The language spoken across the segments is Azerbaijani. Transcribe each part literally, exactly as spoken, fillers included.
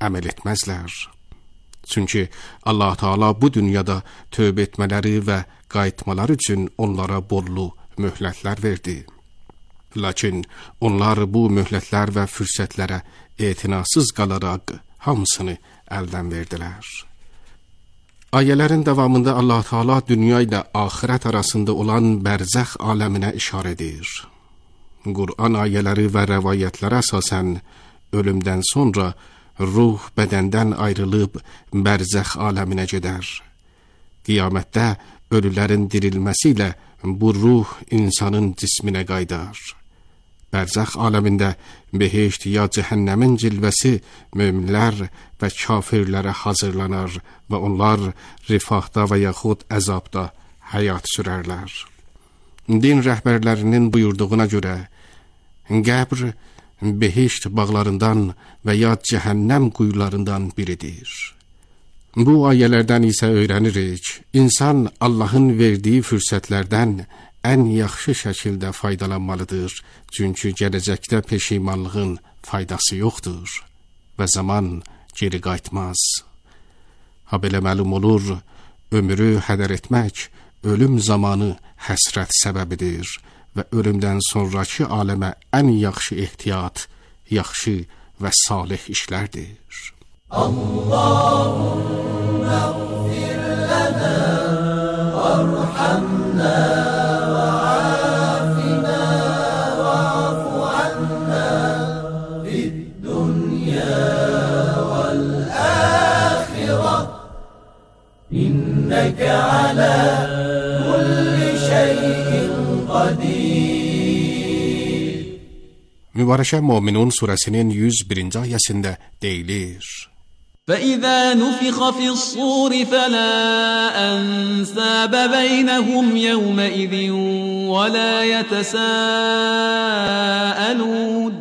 əməl etməzlər. Çünki Allah Teala bu dünyada tövbə etmələri və qayıtmaları üçün onlara bollu möhlətlər verdi. Lakin onlar bu möhlətlər və fürsətlərə etinasız qalaraq hamısını əldən verdilər. Ayələrin davamında Allah Teala dünya ilə axirət arasında olan bərzəx aləminə işarə edir. Qur'an ayələri və rəvayətlərə əsasən ölümdən sonra ruh bədəndən ayrılıb bərzəx aləminə gedər. Qiyamətdə ölülərin dirilməsi ilə bu ruh insanın cisminə qaydar. Bərzəx aləmində behişt ya cəhənnəmin cilvəsi möminlər və kafirlərə hazırlanar və onlar rifahda və yaxud əzabda həyat sürərlər. Din rəhbərlərinin buyurduğuna görə qəbr behişt bağlarından və ya cəhənnəm quyularından biridir. Bu ayələrdən isə öyrənirik, insan Allahın verdiyi fürsətlərdən ən yaxşı şəkildə faydalanmalıdır, çünki gələcəkdə peşimanlığın faydası yoxdur və zaman geri qayıtmaz. Ha belə məlum olur, ömrü hədər etmək ölüm zamanı həsrət səbəbidir və ölümdən sonraki aləmə ən yaxşı ehtiyat, yaxşı və salih işlərdir. Allahümme ğfir lana varhamna və afina və afu anna fid dunya vel ahireh inneke ala kulli şeyin qadir. Mübarək Möminun surəsinin yüz birinci ayəsində deyilir: فَإِذَا نُفِخَ فِي الصُّورِ فَلَا أَنْسَابَ بَيْنَهُمْ يَوْمَئِذٍ وَلَا يَتَسَاءَلُونَ.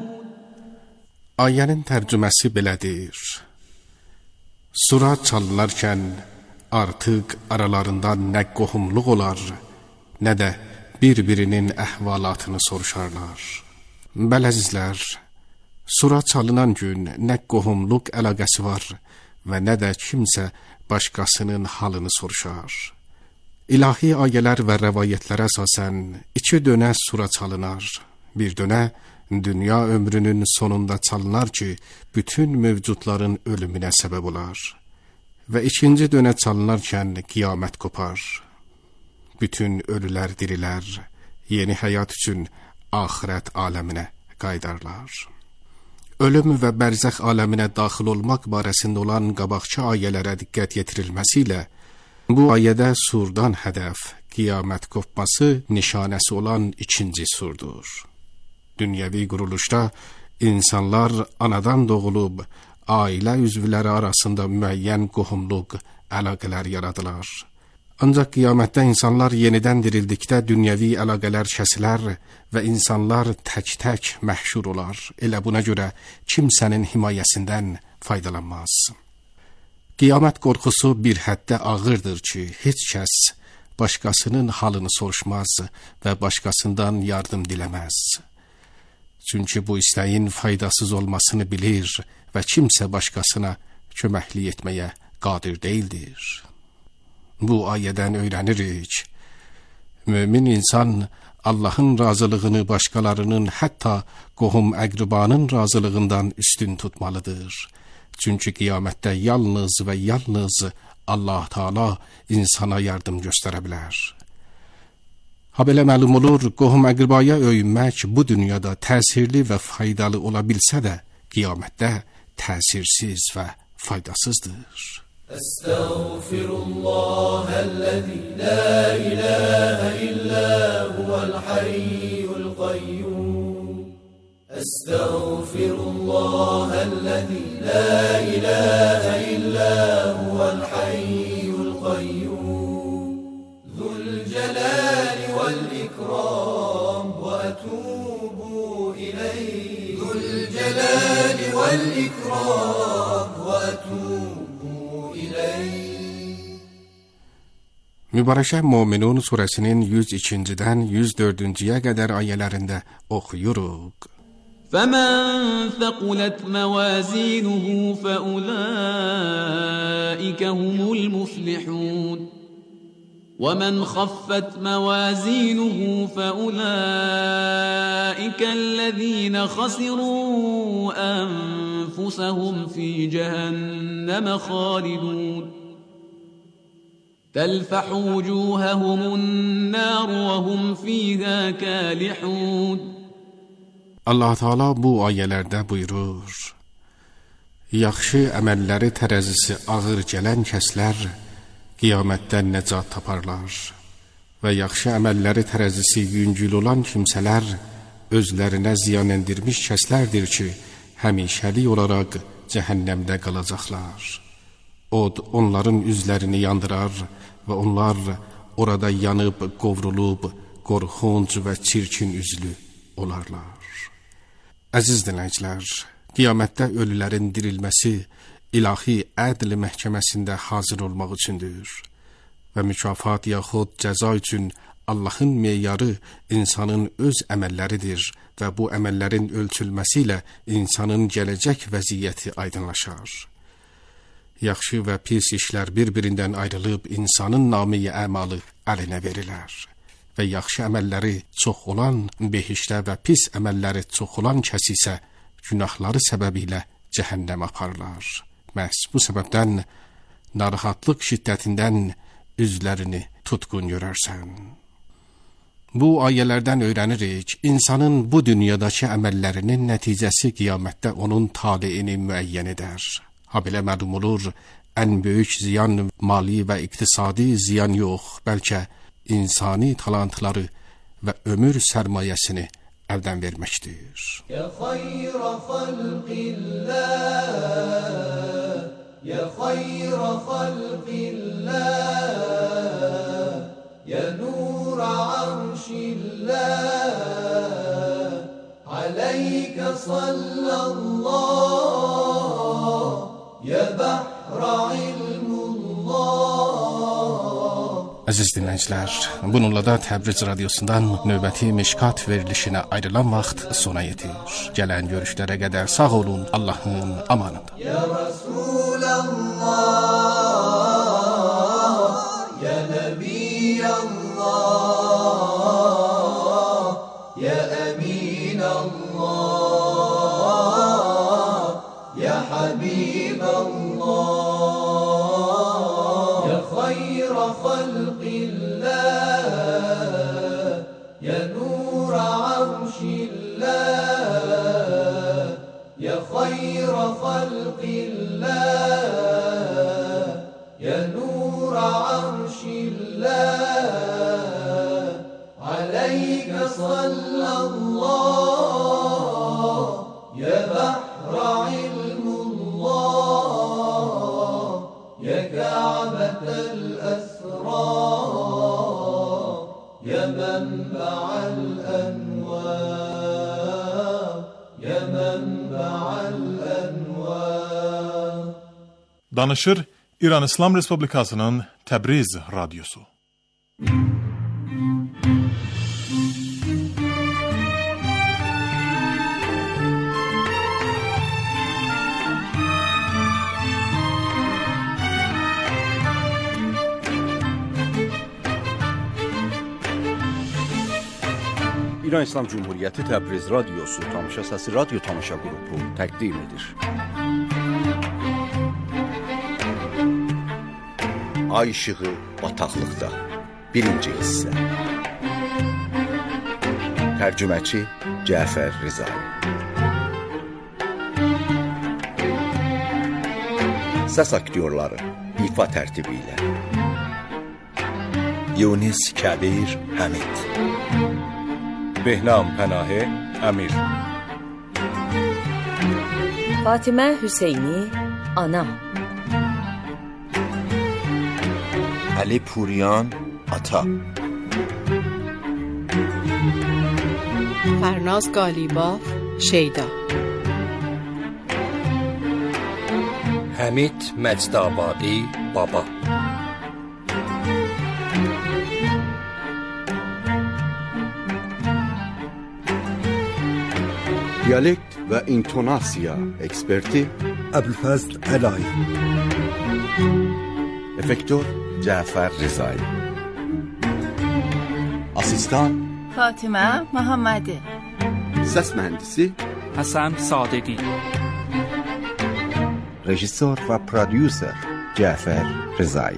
Ayənin tərcüməsi belədir: Sura çalınarkən artıq aralarında nə qohumluq olar, nə də bir-birinin əhvalatını soruşarlar. Bəli əzizlər, sura çalınan gün nə qohumluq əlaqəsi var və nə də kimsə başqasının halını soruşar. İlahi ayələr və rəvayətlərə əsasən iki dönə sura çalınar. Bir dönə dünya ömrünün sonunda çalınar ki, bütün mövcudların ölümünə səbəb olar. Və ikinci dönə çalınarkən qiyamət qopar. Bütün ölülər dirilər, yeni həyat üçün axirət aləminə qaydarlar. Ölüm və bərzəx aləminə daxil olmaq barəsində olan qabaqçı ayələrə diqqət yetirilməsi ilə bu ayədə surdan hədəf qiyamət qopması nişanəsi olan ikinci surdur. Dünyəvi quruluşda insanlar anadan doğulub ailə üzvləri arasında müəyyən qohumluq əlaqələr yaradılar. Ancaq qiyamətdə insanlar yenidən dirildikdə dünyəvi əlaqələr kəsilər və insanlar tək-tək məhşur olar. Elə buna görə kimsənin himayəsindən faydalanmaz. Qiyamət qorxusu bir həddə ağırdır ki, heç kəs başqasının halını soruşmaz və başqasından yardım diləməz. Çünki bu istəyin faydasız olmasını bilir və kimsə başqasına köməklik etməyə qadir deyildir. Bu ayədən öyrənirik, mömin insan Allahın razılığını başqalarının, hətta qohum əqribanın razılığından üstün tutmalıdır. Çünki qiyamətdə yalnız və yalnız Allah Teala insana yardım göstərə bilər. Ha belə məlum olur, qohum əqribaya öyünmək bu dünyada təsirli və faydalı ola bilsə də, qiyamətdə təsirsiz və faydasızdır. Estağfirullahəl-ləzi la ilahə illə huvəl-hayyul qayyum. Estağfirullahəl-ləzi la ilahə illə huvəl-hayyul qayyum. Zülcəlali vəl-ikram və ətubu iləyh. Zülcəlali vəl-ikram və ətubu. Mübarək Möminun surəsinin yüz ikincidən yüz dördüncüyə qədər ayələrində oxuyuruq. فمن ثقلت موازينه فأولئك هم المفلحون ومن خفت موازينه فأولئك الذين خسروا أنفسهم في جهنم خالدون تلفح وجوههم النار وهم فيها كالحون. Allah Teala bu ayələrdə buyurur: Yaxşı əməlləri tərəzisi ağır gələn kəslər qiyamətdən nəcat taparlar və yaxşı əməlləri tərəzisi yüngül olan kimsələr özlərinə ziyan endirmiş kəslərdir ki, həmişəlik olaraq cəhənnəmdə qalacaqlar. Od onların üzlərini yandırar və onlar orada yanıb, qovrulub, qorxunc və çirkin üzlü olarlar. Əziz dinləyicilər, qiyamətdə ölülərin dirilməsi ilahi ədl məhkəməsində hazır olmaq üçündür və mükafat yaxud cəza üçün Allahın meyarı insanın öz əməlləridir və bu əməllərin ölçülməsi ilə insanın gələcək vəziyyəti aydınlaşar. Yaxşı və pis işlər bir-birindən ayrılıb insanın namı-i əmalı əlinə verilər və yaxşı əməlləri çox olan behişdə və pis əməlləri çox olan kəs isə günahları səbəbilə cəhənnəm aparlar. Məhz bu səbəbdən narahatlıq şiddətindən üzlərini tutqun görərsən. Bu ayələrdən öyrənirik, insanın bu dünyadakı əməllərinin nəticəsi qiyamətdə onun taleyini müəyyən edər. Ha belə məlum olur, ən böyük ziyan mali və iqtisadi ziyan yox, bəlkə insani talantları və ömür sərmayəsini əldən verməkdir. Ya xayrə xalqillah, ya xayrə xalqillah, ya nura arşillah, aleykə sallallah, ya bahra ilmullah. Əziz dinləyicilər, bununla da Təbriz Radiosundan növbəti Mişkat verilişinə ayrılan vaxt sona yetir. Gələn görüşlərə qədər sağ olun, Allahın amanında. Ya Resulallah, ya Nebiyallah, ya Eminallah, ya Habiballah, ya khayra khalqillah, ya nura arşillah, ya khayra khalqillah, ya nura arşillah, aleyke sallallah, ya bahra ilmullah, ya ka'betel esrar, ya menba'al envar, ya menba'al envar. Danışır İran İslam Respublikasının Təbriz Radyosu. İran İslam Cumhuriyyəti Təbriz Radyosu tamaşa səsi radyo tamaşa qrupu təqdim edir. Ay işığı bataqlıqda birinci hissə. Tərcüməçi Cəfər Rizai. Səs aktyorları ifa tərtibi ilə Yunis Kəbir Həmid, Behnam Pənahə Əmir, Fatimə Hüseyni Ana, Ali Puriyan Ata, فرناز قالیباف şeyda, Həmid Məcdabadi Baba, Diyalekt ve intonasiya eksperti Əbülfəzl Əlay. Efektör Cafer Rızay. Asistan Fatimə Muhammadi. Ses mühendisi Hasan Sadegi. Rejissör ve prodüser Cafer Rızay.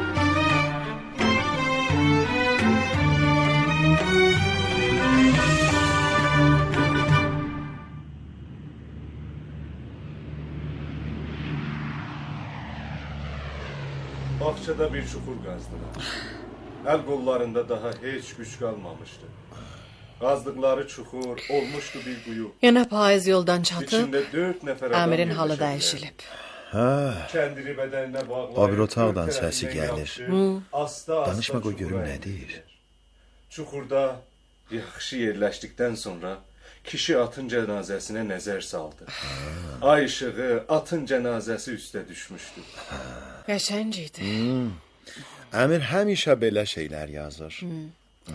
Bahçede bir çukur kazdılar. El kollarında daha hiç güç kalmamıştı. Qazdıqları çukur olmuşdu bir quyu. Yenə payız yoldan çatıb, İçində dörd nəfər adam Əmirin halı yerləşirdi. dəyişilib. Hə, Kəndiri bədəninə bağlayıb, o bir otaqdan dörd səsi tərəfindən gəlir. yapışıb, Hı. asta-asta Danışma qoy çuxura görüm nə endirdilər. deyir. Çuxurda yaxşı yerləşdikdən sonra kişi atın cənazəsinə nəzər saldı. Ay işığı atın cənazəsi üstə düşmüşdü. Qəşəng idi. Hmm. Əmir həmişə belə şeylər yazır. Hmm.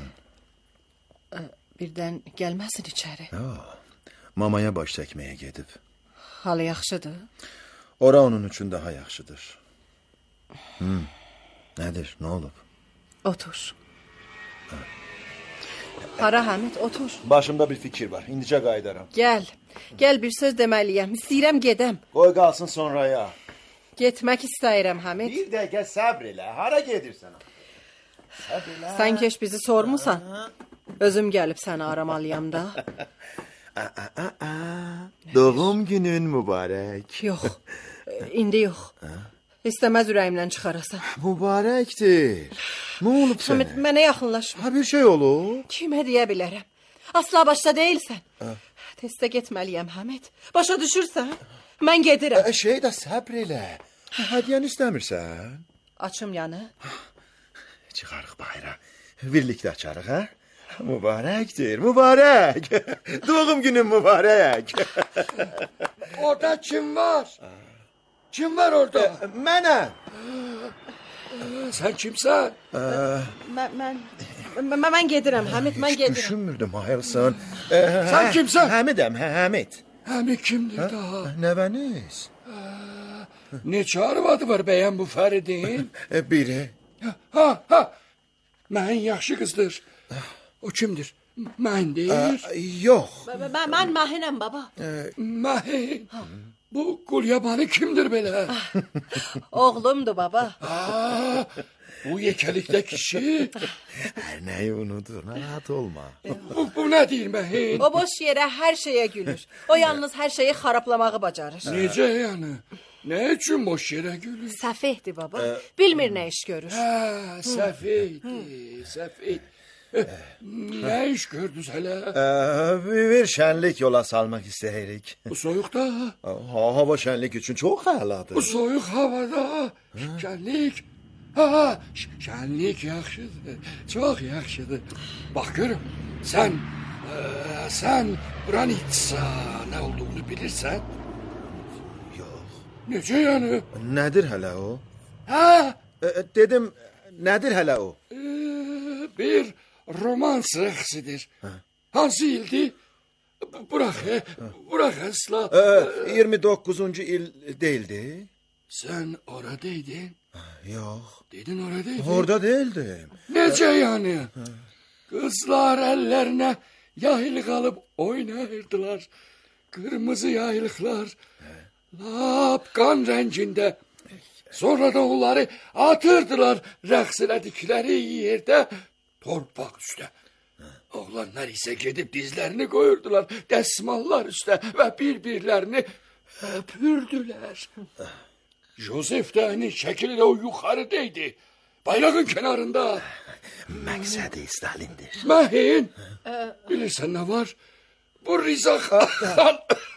Birdən gəlməsin içəri. Oh, mamaya baş çəkməyə gedib. Halı yaxşıdır. Ora onun üçün daha yaxşıdır. Hmm. Nədir, nə olub? Otur. Hara Həmid, otur. Başımda bir fikir var, indicə qaydaram. Gəl, gəl bir söz deməliyəm. İstəyirəm gedəm. Qoy qalsın sonraya. Getmək istəyirəm Həmid. Bir dəqiqə səbr elə, hara gedirsən? Səbr elə. Sən keş bizi sormusan. Özüm gəlib səni aramalıyam da. Doğum günün mübarək. Yox, indi yox. İstəməz ürəyimdən çıxarasan. Mübarəkdir. Nə olub sənə? Həmid, mənə yaxınlaşma. Ha, bir şey olub? Kimə deyə bilərəm? Asla başda deyilsən. Testə getməliyəm Həmid. Başa düşürsən? Mən gedirəm. Ə, şey də səbr elə. Hədiyyəni istəmirsən? Açım yanı. Çıxarıq bayra. Birlikdə açarıq, hə? Mübarəkdir, mübarək. Doğum günün mübarək. Orada kim var? Kim var orada? Mənəm. Sen kimsən? Mən, mən, mən, mən gedirəm, Həmid, mən gedirəm. Düşünmürdüm, hayırsın. Sen kimsən? Həmidəm, Həmid. Həmid kimdir daha? Nəvəniz? Neçə arvadı var bəyəm bu Fəridin? Biri. Ha, ha. Məhin yaxşı qızdır. O kimdir? Məndir? Yox. Mən, mən Məhinəm, baba. Məhin? Bu qulyabanı kimdir belə? Oğlumdur, baba. Aa, bu yekəlikdə kişi. Hər nəyi unudur, narahat olma. Bu, bu nə deyir Məhin? O boş yerə hər şeyə gülür. O yalnız hər şeyi xaraplamağı bacarır. Necə yəni? Nə üçün boş yerə gülür? Səfehdir, baba. Bilmir nə iş görür. Hə, səfehdir, səfeh. Nə iş gördünüz hələ? Bir şənlik yola salmaq istəyirik. Bu soyuqda? Ha, hava şənlik üçün çox əladır. Bu soyuq havada şənlik. Ha, şənlik yaxşıdır, çox yaxşıdır. Bax görüm, sən, ə, sən Branitsa nə olduğunu bilirsən? Yox. Necə yəni? Nədir hələ o? Hə? Dedim, nədir hələ o? Bir romans rəqsidir. Hansı ildi? Bırax, bırax əsla. iyirmi doqquzuncu il deyildi. Sən oradaydın? Yox. Dedin oradaydın? Orada değildim. Necə yəni? Qızlar əllərinə yaylıq alıb oynayırdılar. Qırmızı yaylıqlar. Lap qan rəngində. Sonra da onları atırdılar rəqs elədikləri yerdə torpaq üstə. Oğlanlar isə gedib dizlərini qoyurdular dəsmallar üstə və bir-birlərini öpürdülər. Josef də hani şəkildə o yuxarıdaydı. Bayrağın kənarında. Məqsədi Stalindir. Məhin, bilirsən nə var? Bu Rıza xan...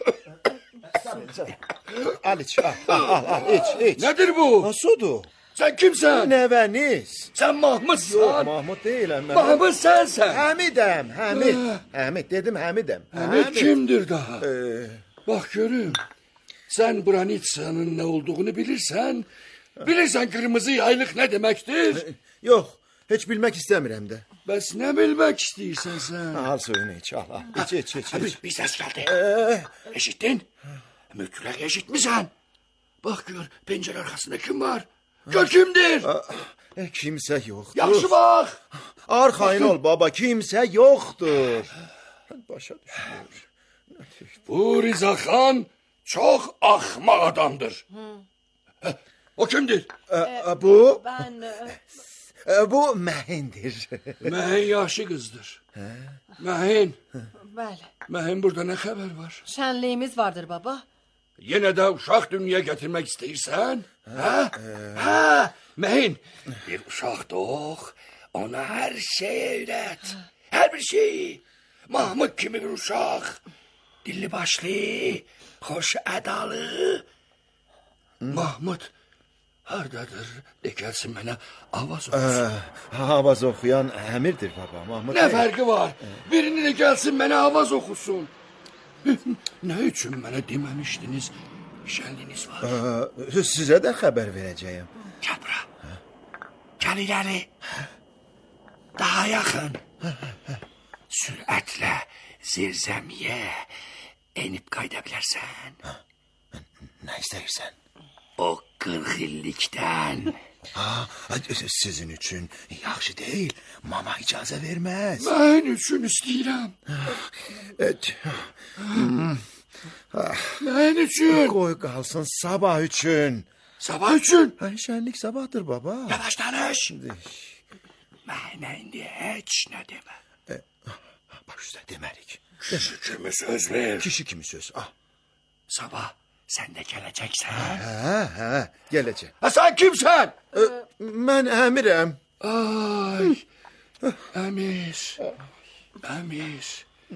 Al iç, al, al, al, iç, iç. Nədir bu? Sudur. Sən kimsən? Nəvəniz. Sən Mahmudsan. Yox, Mahmud deyiləm mən. Mahmud sənsən. Həmidəm, Həmid. Həmid, dedim Həmidəm. Həmid kimdir daha? Bax görüm. Sən Branitsanın nə olduğunu bilirsən. Bilirsən qırmızı yaylıq nə deməkdir? Yox, heç bilmək istəmirəm də. Bəs nə bilmək istəyirsən sən? Al suyunu iç, al, al. İç, iç, iç. Bir, bir səs gəldi. Eşitdin? Mütləq eşitmisən. Bax gör, pəncərə arxasında kim var? Gör kimdir? E, kimsə yoxdur. Yaxşı bax. Arxayın ol baba, kimsə yoxdur. Başa düşmür. Bu Rizaxan çox axmaq adamdır. O kimdir? E, bu? Ben... E, bu Məhindir. Məhin yaxşı qızdır. Məhin. Bəli. Məhin burada nə xəbər var? Şənliyimiz vardır baba. Yenə də uşaq dünyaya gətirmək istəyirsən? Hə? Hə? Məhin, bir uşaq doğ, ona hər şey öyrət. Hər bir şey. Mahmud kimi bir uşaq. Dilli başlı, xoş ədalı. Mahmud hardadır? De gəlsin mənə avaz oxusun. Avaz oxuyan əmirdir baba, Mahmud. Nə fərqi var? Birini də gəlsin mənə avaz oxusun. Nə üçün mənə deməmişdiniz? Şənliyiniz var. Ə, sizə də xəbər verəcəyəm. Gəl bura. Gəl irəli. Daha yaxın. Sürətlə zirzəmiyə enib qayda bilərsən. Nə istəyirsən? O qırx illikdən. Ha, sizin üçün yaxşı deyil. Mama icazə verməz. Mən üçün istəyirəm. Mən üçün. Qoy qalsın sabah üçün. Sabah üçün? Ay, şənlik sabahdır baba. Yavaş danış. Mənə indi heç nə demə. E, baş üstə demərik. Kişi kimi söz ver. Kişi kimi söz. Ah. Sabah sən də gələcəksən. Hə, hə, gələcək. Ha, sən kimsən? E, mən əmirəm. Ay, əmir, əmir.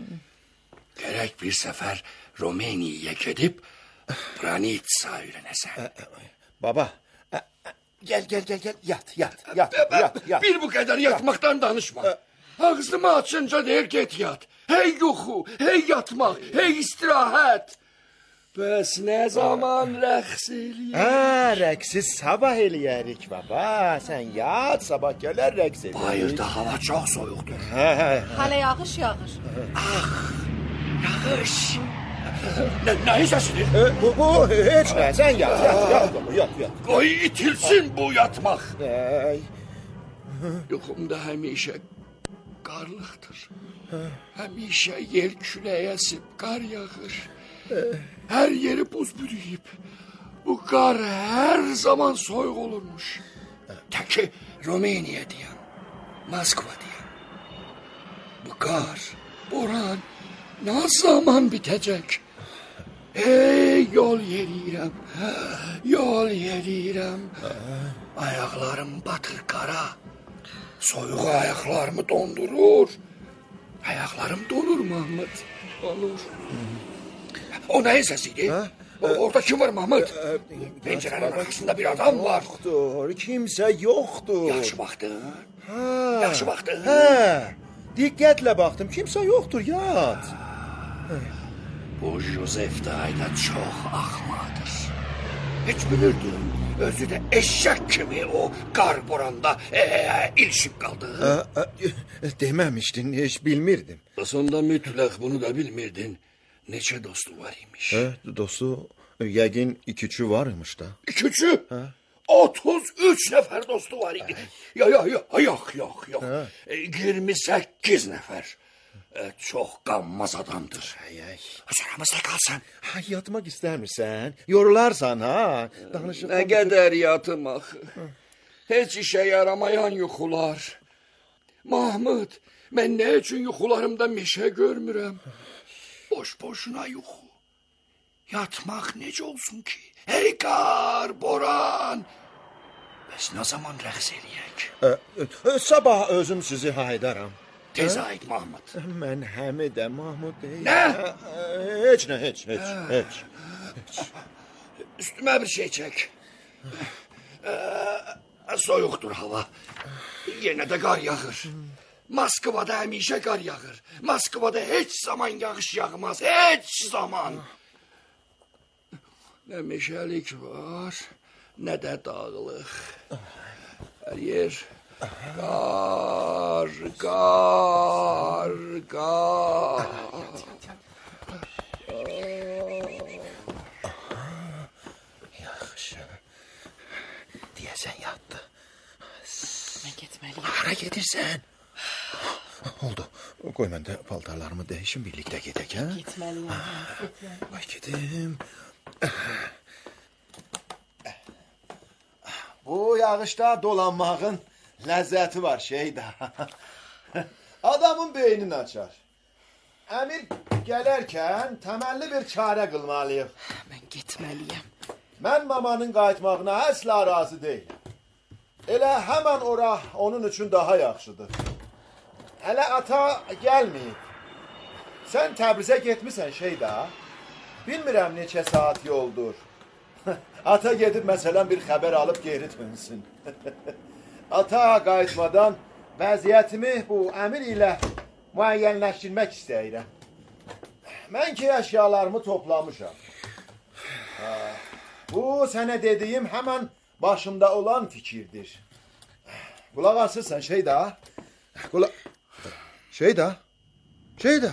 Gərək bir səfər Romeniyaya gedib Branitsa öyrənəsən. Baba, ə, ə, gəl, gəl, gəl, gəl, yat, yat, yat, yat, yat. Bir bu qədər yatmaqdan danışma. Ağzımı açınca deyir get yat. Hey yuxu, hey yatmaq, hey istirahət. Bəs nə zaman rəqs eləyək? Hə, rəqsi sabah eləyərik baba. Sən yat, sabah gələr rəqs eləyək. Bayırda hava çox soyuqdur. Hə, hə. Hələ yağış yağır. Ah, yağış. Nə, nəyin səsidir? E, bu, bu, heç nə, sən yat, yat, yat, baba, yat, yat. Qoy itilsin bu yatmaq. Ay. Yuxumda həmişə qarlıqdır. Həmişə yer küləyə əsib, qar yağır. Hər yeri buz bürüyüb. Bu qar hər zaman soyuq olurmuş. Təki Romaniya deyən, Moskva deyən. Bu qar, boran nə zaman bitəcək? Ey yol yeriyirəm, yol yeriyirəm. Ayaqlarım batır qara. Soyuq ayaqlarımı dondurur. Ayaqlarım donur Mahmud, donur. O nəyin səsidir? Orada kim var Mahmud? Pəncərənin arxasında bir adam var. Yoxdur, kimsə yoxdur. Yaxşı baxdın? Yaxşı baxdın? Hə, diqqətlə baxdım, kimsə yoxdur, yat. Bu Josef dayda çox axmadır. Heç bilirdim, özü də eşşək kimi o qar boranda e, e, ilişib qaldı. E, e, deməmişdin, heç bilmirdim. Sonda mütləq bunu da bilmirdin. Neçə dostu var imiş? Hə, dostu, yəqin iki-üçü var imiş da. İki-üçü? Hə. otuz üç nəfər dostu var idi. Ya, ya, ya, yox, yox, yox. E, iyirmi səkkiz nəfər. E, çox qanmaz adamdır. Ay, ay. Sıramızda qalsan. Ha, yatmaq istəmirsən, yorularsan, ha. Danışıq. Nə qədər yatım axı. Heç işə yaramayan yuxular. Mahmud, mən nə üçün yuxularımda meşə görmürəm? Boş-boşuna yuxu. Yatmaq necə olsun ki? Hey qar, boran. Bəs nə zaman rəqs eləyək? E, e, sabah özüm sizi haydaram. Tez ayt Mahmud. Mən həmidə Mahmud deyil. Nə? Heç nə, heç, heç, heç. Üstümə bir şey çək. Soyuqdur hava. Yenə də qar yağır. Moskvada həmişə qar yağır. Moskvada heç zaman yağış yağmaz. Heç zaman. Nə meşəlik var, nə də dağlıq. Hər yer Qar, qar, qar. Yaxşı. Deyəsən yatdı. Mən getməliyim. Hara gedirsən? Oldu. Qoy mən də paltarlarımı dəyişim, birlikdə gedək, hə? Getməliyim. Qoy gedim. Bu yağışda dolanmağın ləzzəti var şeydə. Adamın beynini açar. Əmir gələrkən təməlli bir çarə qılmalıyıq. Mən getməliyəm. Mən mamanın qayıtmağına əsla razı deyiləm. Elə həmən ora onun üçün daha yaxşıdır. Hələ ata gəlməyib. Sən Təbrizə getmisən şeydə. Bilmirəm neçə saat yoldur. Ata gedib məsələn bir xəbər alıb geri dönsün. Ata qayıtmadan vəziyyətimi bu əmir ilə müəyyənləşdirmək istəyirəm. Mən ki əşyalarımı toplamışam. Ha, bu sənə dediyim həmən başımda olan fikirdir. Qulaq asırsan şeydə. Qulaq... Şeydə. Şeydə.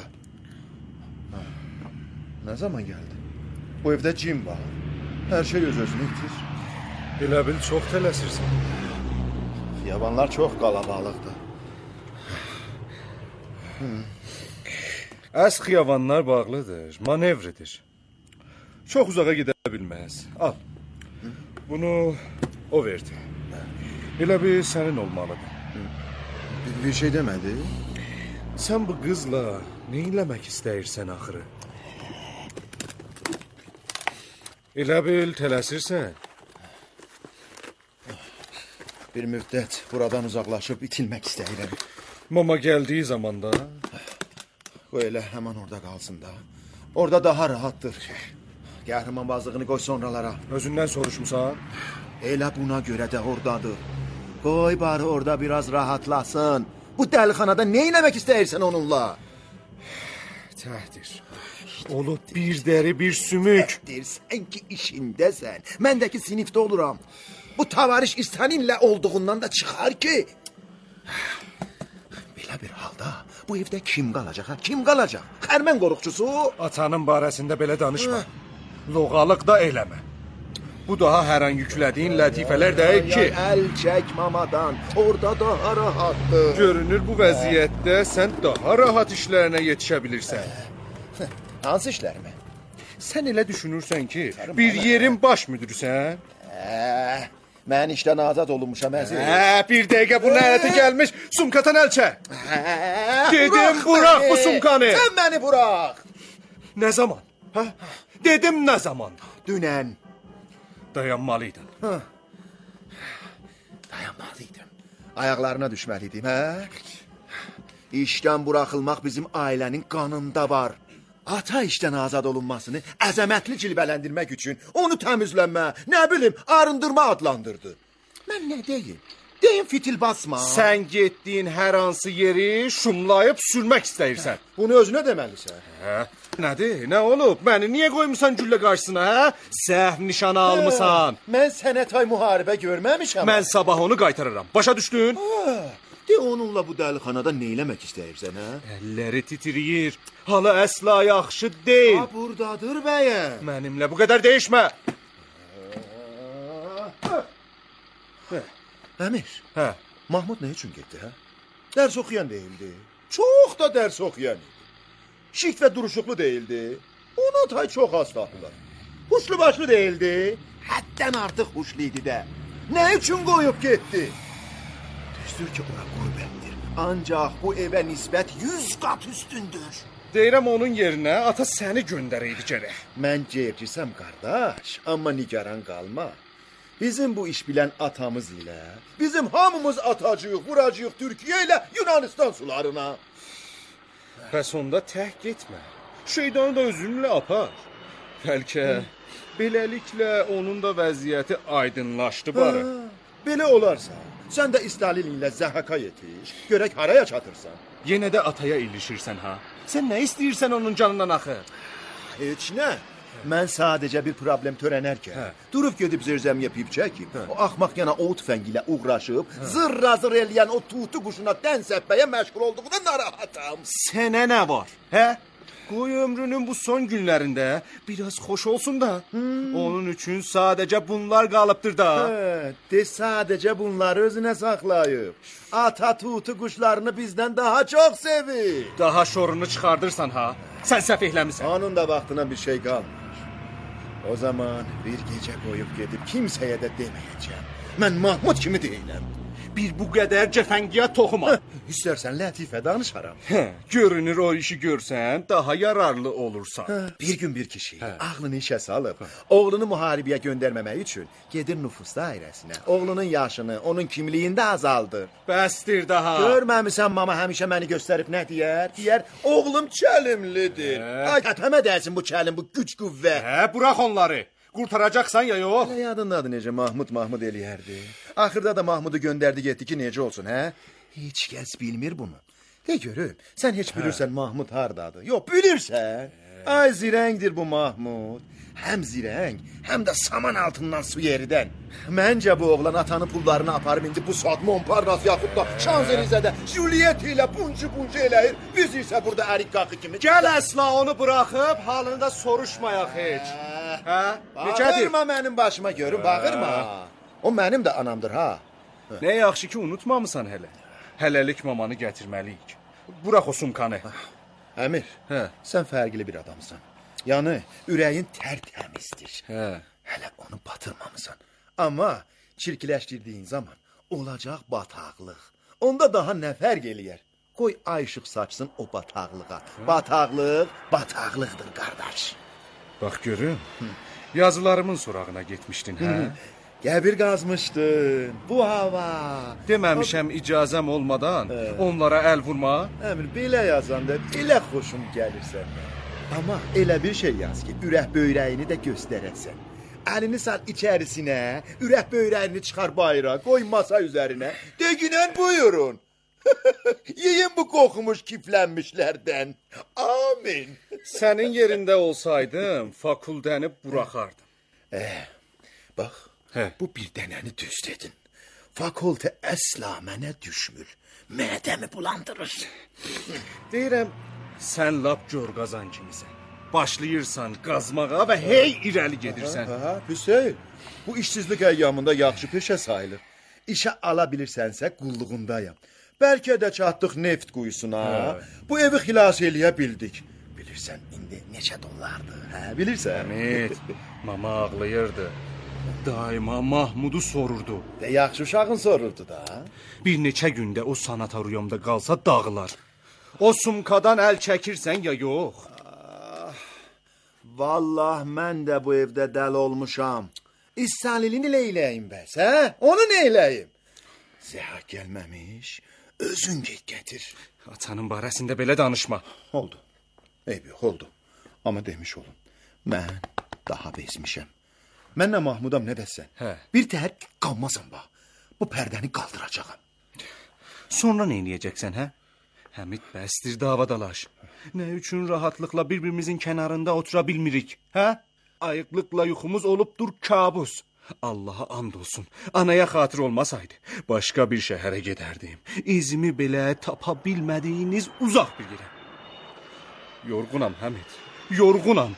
Nə zaman gəldi? Bu evdə cin var. Hər şey öz-özünü itir. Elə bil çox tələsirsən. Xiyabanlar çox qalabalıqdır. Əs xiyabanlar bağlıdır, manevridir. Çox uzağa gedə bilməz. Al. Bunu o verdi. Elə bir sənin olmalıdır. Bir, bir şey demədi. Sən bu qızla nə eləmək istəyirsən axırı? Elə bil tələsirsən. Bir müddət buradan uzaqlaşıb itilmək istəyirəm. Mama gəldiyi zamanda qoy elə həman orada qalsın da. Orada daha rahatdır. Qəhrəmanbazlığını qoy sonralara. Özündən soruşmusan? Elə buna görə də oradadır. Qoy bari orada biraz rahatlasın. Bu dəlixanada nə eləmək istəyirsən onunla? Təhdir. Olub bir dəri, bir sümük. Təhdir, sən ki işindəsən. Mən də ki sinifdə oluram. Bu tavariş İstaninlə olduğundan da çıxar ki. Belə bir halda bu evdə kim qalacaq, ha? Kim qalacaq? Xərmən qoruqçusu? Atanın barəsində belə danışma. Loğalıq da eləmə. Bu daha hər an yüklədiyin lətifələr deyil ki. Əl çək mamadan, orada daha rahatdır. Görünür bu vəziyyətdə sən daha rahat işlərinə yetişə bilirsən. Hansı işlərimi? Sən elə düşünürsən ki, bir yerin baş müdürüsən? Hə, mən işdən azad olunmuşam əziz. Hə, bir dəqiqə bu nəhətə gəlmiş, sumkatan əl çək. Dedim, burax bu sumkanı. Sən məni burax. Nə zaman? Hə? Dedim nə zaman? Dünən. Dayanmalıydın. Hə. Dayanmalıydım. Ayaqlarına düşməliydim, hə? İşdən buraxılmaq bizim ailənin qanında var. Ata işdən azad olunmasını əzəmətli cilvələndirmək üçün onu təmizlənmə, nə bilim, arındırma adlandırdı. Mən nə deyim? Deyim fitil basma. Sən getdiyin hər hansı yeri şumlayıb sürmək istəyirsən. Bunu özünə deməlisən. Hə? Nədir? Nə olub? Məni niyə qoymusan güllə qarşısına, hə? Səhv nişanı almısan. Mən sənətay müharibə görməmişəm. Mən sabah onu qaytarıram. Başa düşdün? Ha, de onunla bu dəlixanada nə eləmək istəyirsən, hə? Əlləri titriyir. Hala əsla yaxşı deyil. Ha, buradadır bəyəm. Mənimlə bu qədər deyişmə. Əmir, hə? Mahmud nə üçün getdi, hə? Dərs oxuyan deyildi. Çox da dərs oxuyan idi. Şikt və duruşuqlu deyildi. Ona tay çox az tapılar. Huşlu başlı deyildi. Həddən artıq huşlu idi də. Nə üçün qoyub getdi? Düzdür ki, ora qürbətdir. Ancaq bu evə nisbət yüz qat üstündür. Deyirəm onun yerinə ata səni göndərəydi gərək. Mən cevcisəm, qardaş, amma nigaran qalma. Bizim bu iş bilən atamız ilə, bizim hamımız atacıyıq, vuracıyıq Türkiyə ilə Yunanistan sularına. Bəs onda tək getmə. Şeydanı da özünlə apar. Bəlkə beləliklə onun da vəziyyəti aydınlaşdı barı. Ha, belə olarsa, sən də İstalin ilə zəhəka yetiş, görək haraya çatırsan. Yenə də ataya ilişirsən, ha? Sən nə istəyirsən onun canından axı? Heç nə. Mən sadəcə bir problem törənərkən hə. durub gedib zirzəmiyə pip çəkib, hə. o axmaq yana o tüfəngi ilə uğraşıb, hə. zırra-zır eləyən o tutu quşuna dən səpməyə məşğul olduğuna narahatam. Sənə nə var? Hə? Qoy ömrünün bu son günlərində biraz xoş olsun da. Hmm. Onun üçün sadəcə bunlar qalıbdır da. Hə, de sadəcə bunları özünə saxlayıb. Ata tutu quşlarını bizdən daha çox sevir. Daha şorunu çıxardırsan ha? Sən səhv eləmisən. Onun da vaxtına bir şey qalmır. O zaman bir gecə qoyub gedib kimsəyə də deməyəcəm. Mən Mahmud kimi deyiləm. Bir bu qədər cəfəngiyə toxuma. Hə, istərsən lətifə danışaram. Hə, görünür o işi görsən, daha yararlı olursan. Hə, bir gün bir kişi hə. ağlını işə salıb, oğlunu müharibəyə göndərməmək üçün gedir nüfus dairəsinə. Oğlunun yaşını, onun kimliyində azaldır. Bəsdir daha. Görməmisən mama həmişə məni göstərib nə deyər? Deyər, oğlum kəlimlidir. Hə. Ay, təpəmə dərsin bu kəlim, bu güc qüvvə. Hə, burax onları. Qurtaracaqsan ya yox? Nə yadındadır necə Mahmud Mahmud eləyərdi? Axırda da Mahmudu göndərdi getdi ki, necə olsun, hə? Heç kəs bilmir bunu. De görüm, sən heç bilirsən hə. Mahmud hardadır? Yox, bilirsən. Hə. Ay zirəngdir bu Mahmud. Həm zirəng, həm də saman altından su yeridən. Məncə bu oğlan atanın pullarını aparıb indi bu saat Montparnasse yaxud da Şanzelize'də Juliet ilə buncu-buncu eləyir. Biz isə burada ərik qaqı kimi. Gəl əsla onu buraxıb, halını da soruşmayaq heç. Hə? Bağırma mənim başıma görün, bağırma. O mənim də anamdır, ha. Nə yaxşı ki, unutmamısan hələ. Hələlik mamanı gətirməliyik. Burax o sumkanı. Əmir, hə. sən fərqli bir adamsan. Yəni, ürəyin tərtəmizdir. Hə. Hələ onu batırmamısan. Amma çirkiləşdirdiyin zaman olacaq bataqlıq. Onda daha nə fərq eləyər? Qoy ay işıq saçsın o bataqlığa. Bataqlıq, bataqlıqdır, qardaş. Bax görüm, Hı. yazılarımın sorağına getmişdin, hə? Hı. Qəbir qazmışdın, bu hava. Deməmişəm icazəm olmadan hə. onlara əl vurma. Əmir, belə yazanda elə xoşum gəlir səndən. Amma elə bir şey yaz ki, ürək böyrəyini də göstərəsən. Əlini sal içərisinə, ürək böyrəyini çıxar bayıra, qoy masa üzərinə. Deginən buyurun. Yiyin bu qoxumuş kiflənmişlərdən. Amin. Sənin yerində olsaydım, fakültəni buraxardım. Eh, bax, Hə. bu bir dənəni düz dedin. Fakültə əsla mənə düşmür. Mədəmi bulandırır. Deyirəm, sən lap gör qazan kimisən. Başlayırsan qazmağa və hey irəli gedirsən. Hə, hə, Hüseyin, bu işsizlik əyyamında yaxşı peşə sayılır. İşə ala bilirsənsə qulluğundayam. Bəlkə də çatdıq neft quyusuna. Hə. Bu evi xilas eləyə bildik. Bilirsən, indi neçə dollardır, hə, bilirsən? Əmid, mama ağlayırdı. Daima Mahmudu sorurdu. De yaxşı uşağın sorurdu da. Bir neçə gündə o sanatoriyumda qalsa dağılar. O sumkadan əl çəkirsən ya yox? Ah, vallah mən də bu evdə dəl olmuşam. İssalilini neyləyim bəs, hə? Onu neyləyim? Zəhak gəlməmiş, özün get gətir. Atanın barəsində belə danışma. Oldu. Eyb yox, oldu. Amma demiş olun, mən daha bezmişəm. Mən nə Mahmudam, nə də sən. Hə. Bir təhər qalmasan bax. Bu pərdəni qaldıracağam. Sonra nə eləyəcəksən, hə? Həmid bəsdir davadalaş. Nə üçün rahatlıqla bir-birimizin kənarında otura bilmirik, hə? Ayıqlıqla yuxumuz olubdur kabus. Allaha and olsun. Anaya xatir olmasaydı, başqa bir şəhərə gedərdim. İzimi belə tapa bilmədiyiniz uzaq bir yerə. Yorğunam, Həmid. Yorğunam.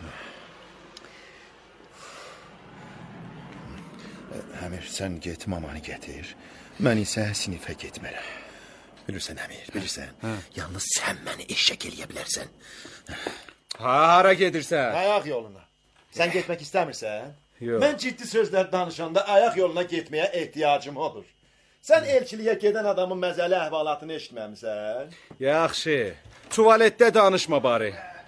Əmir, sən get mamanı gətir. Mən isə sinifə getmərəm. Bilirsən Əmir, bilirsən. Hə. Yalnız sən məni eşək eləyə bilərsən. Ha, hara gedirsən? Ayaq yoluna. Sən getmək istəmirsən? Yox. Mən ciddi sözlər danışanda ayaq yoluna getməyə ehtiyacım olur. Sən elçiliyə gedən adamın məzəli əhvalatını eşitməmisən? Yaxşı. Tualetdə danışma bari.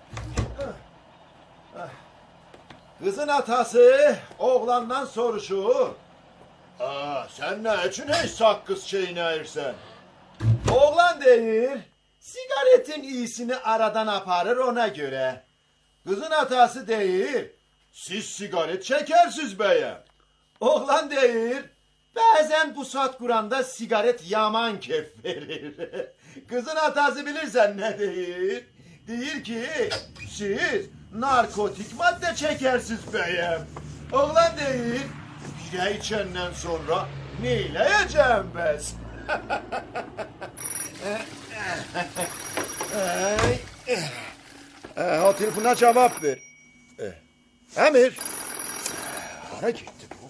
Qızın atası oğlandan soruşur. Aa, sən nə üçün heç saqqız çeynəyirsən? Oğlan deyir, sigaretin iyisini aradan aparır ona görə. Qızın atası deyir, siz sigaret çəkərsiz bəyəm. Oğlan deyir, bəzən bu saat quranda sigaret yaman kef verir. Qızın atası bilirsən nə deyir? Deyir ki, siz narkotik madde çekersiz beyim. Oğlan değil. Bire içenden sonra neyleyeceğim bez? Ha, telefona cevap ver. Emir. Hara gitti bu?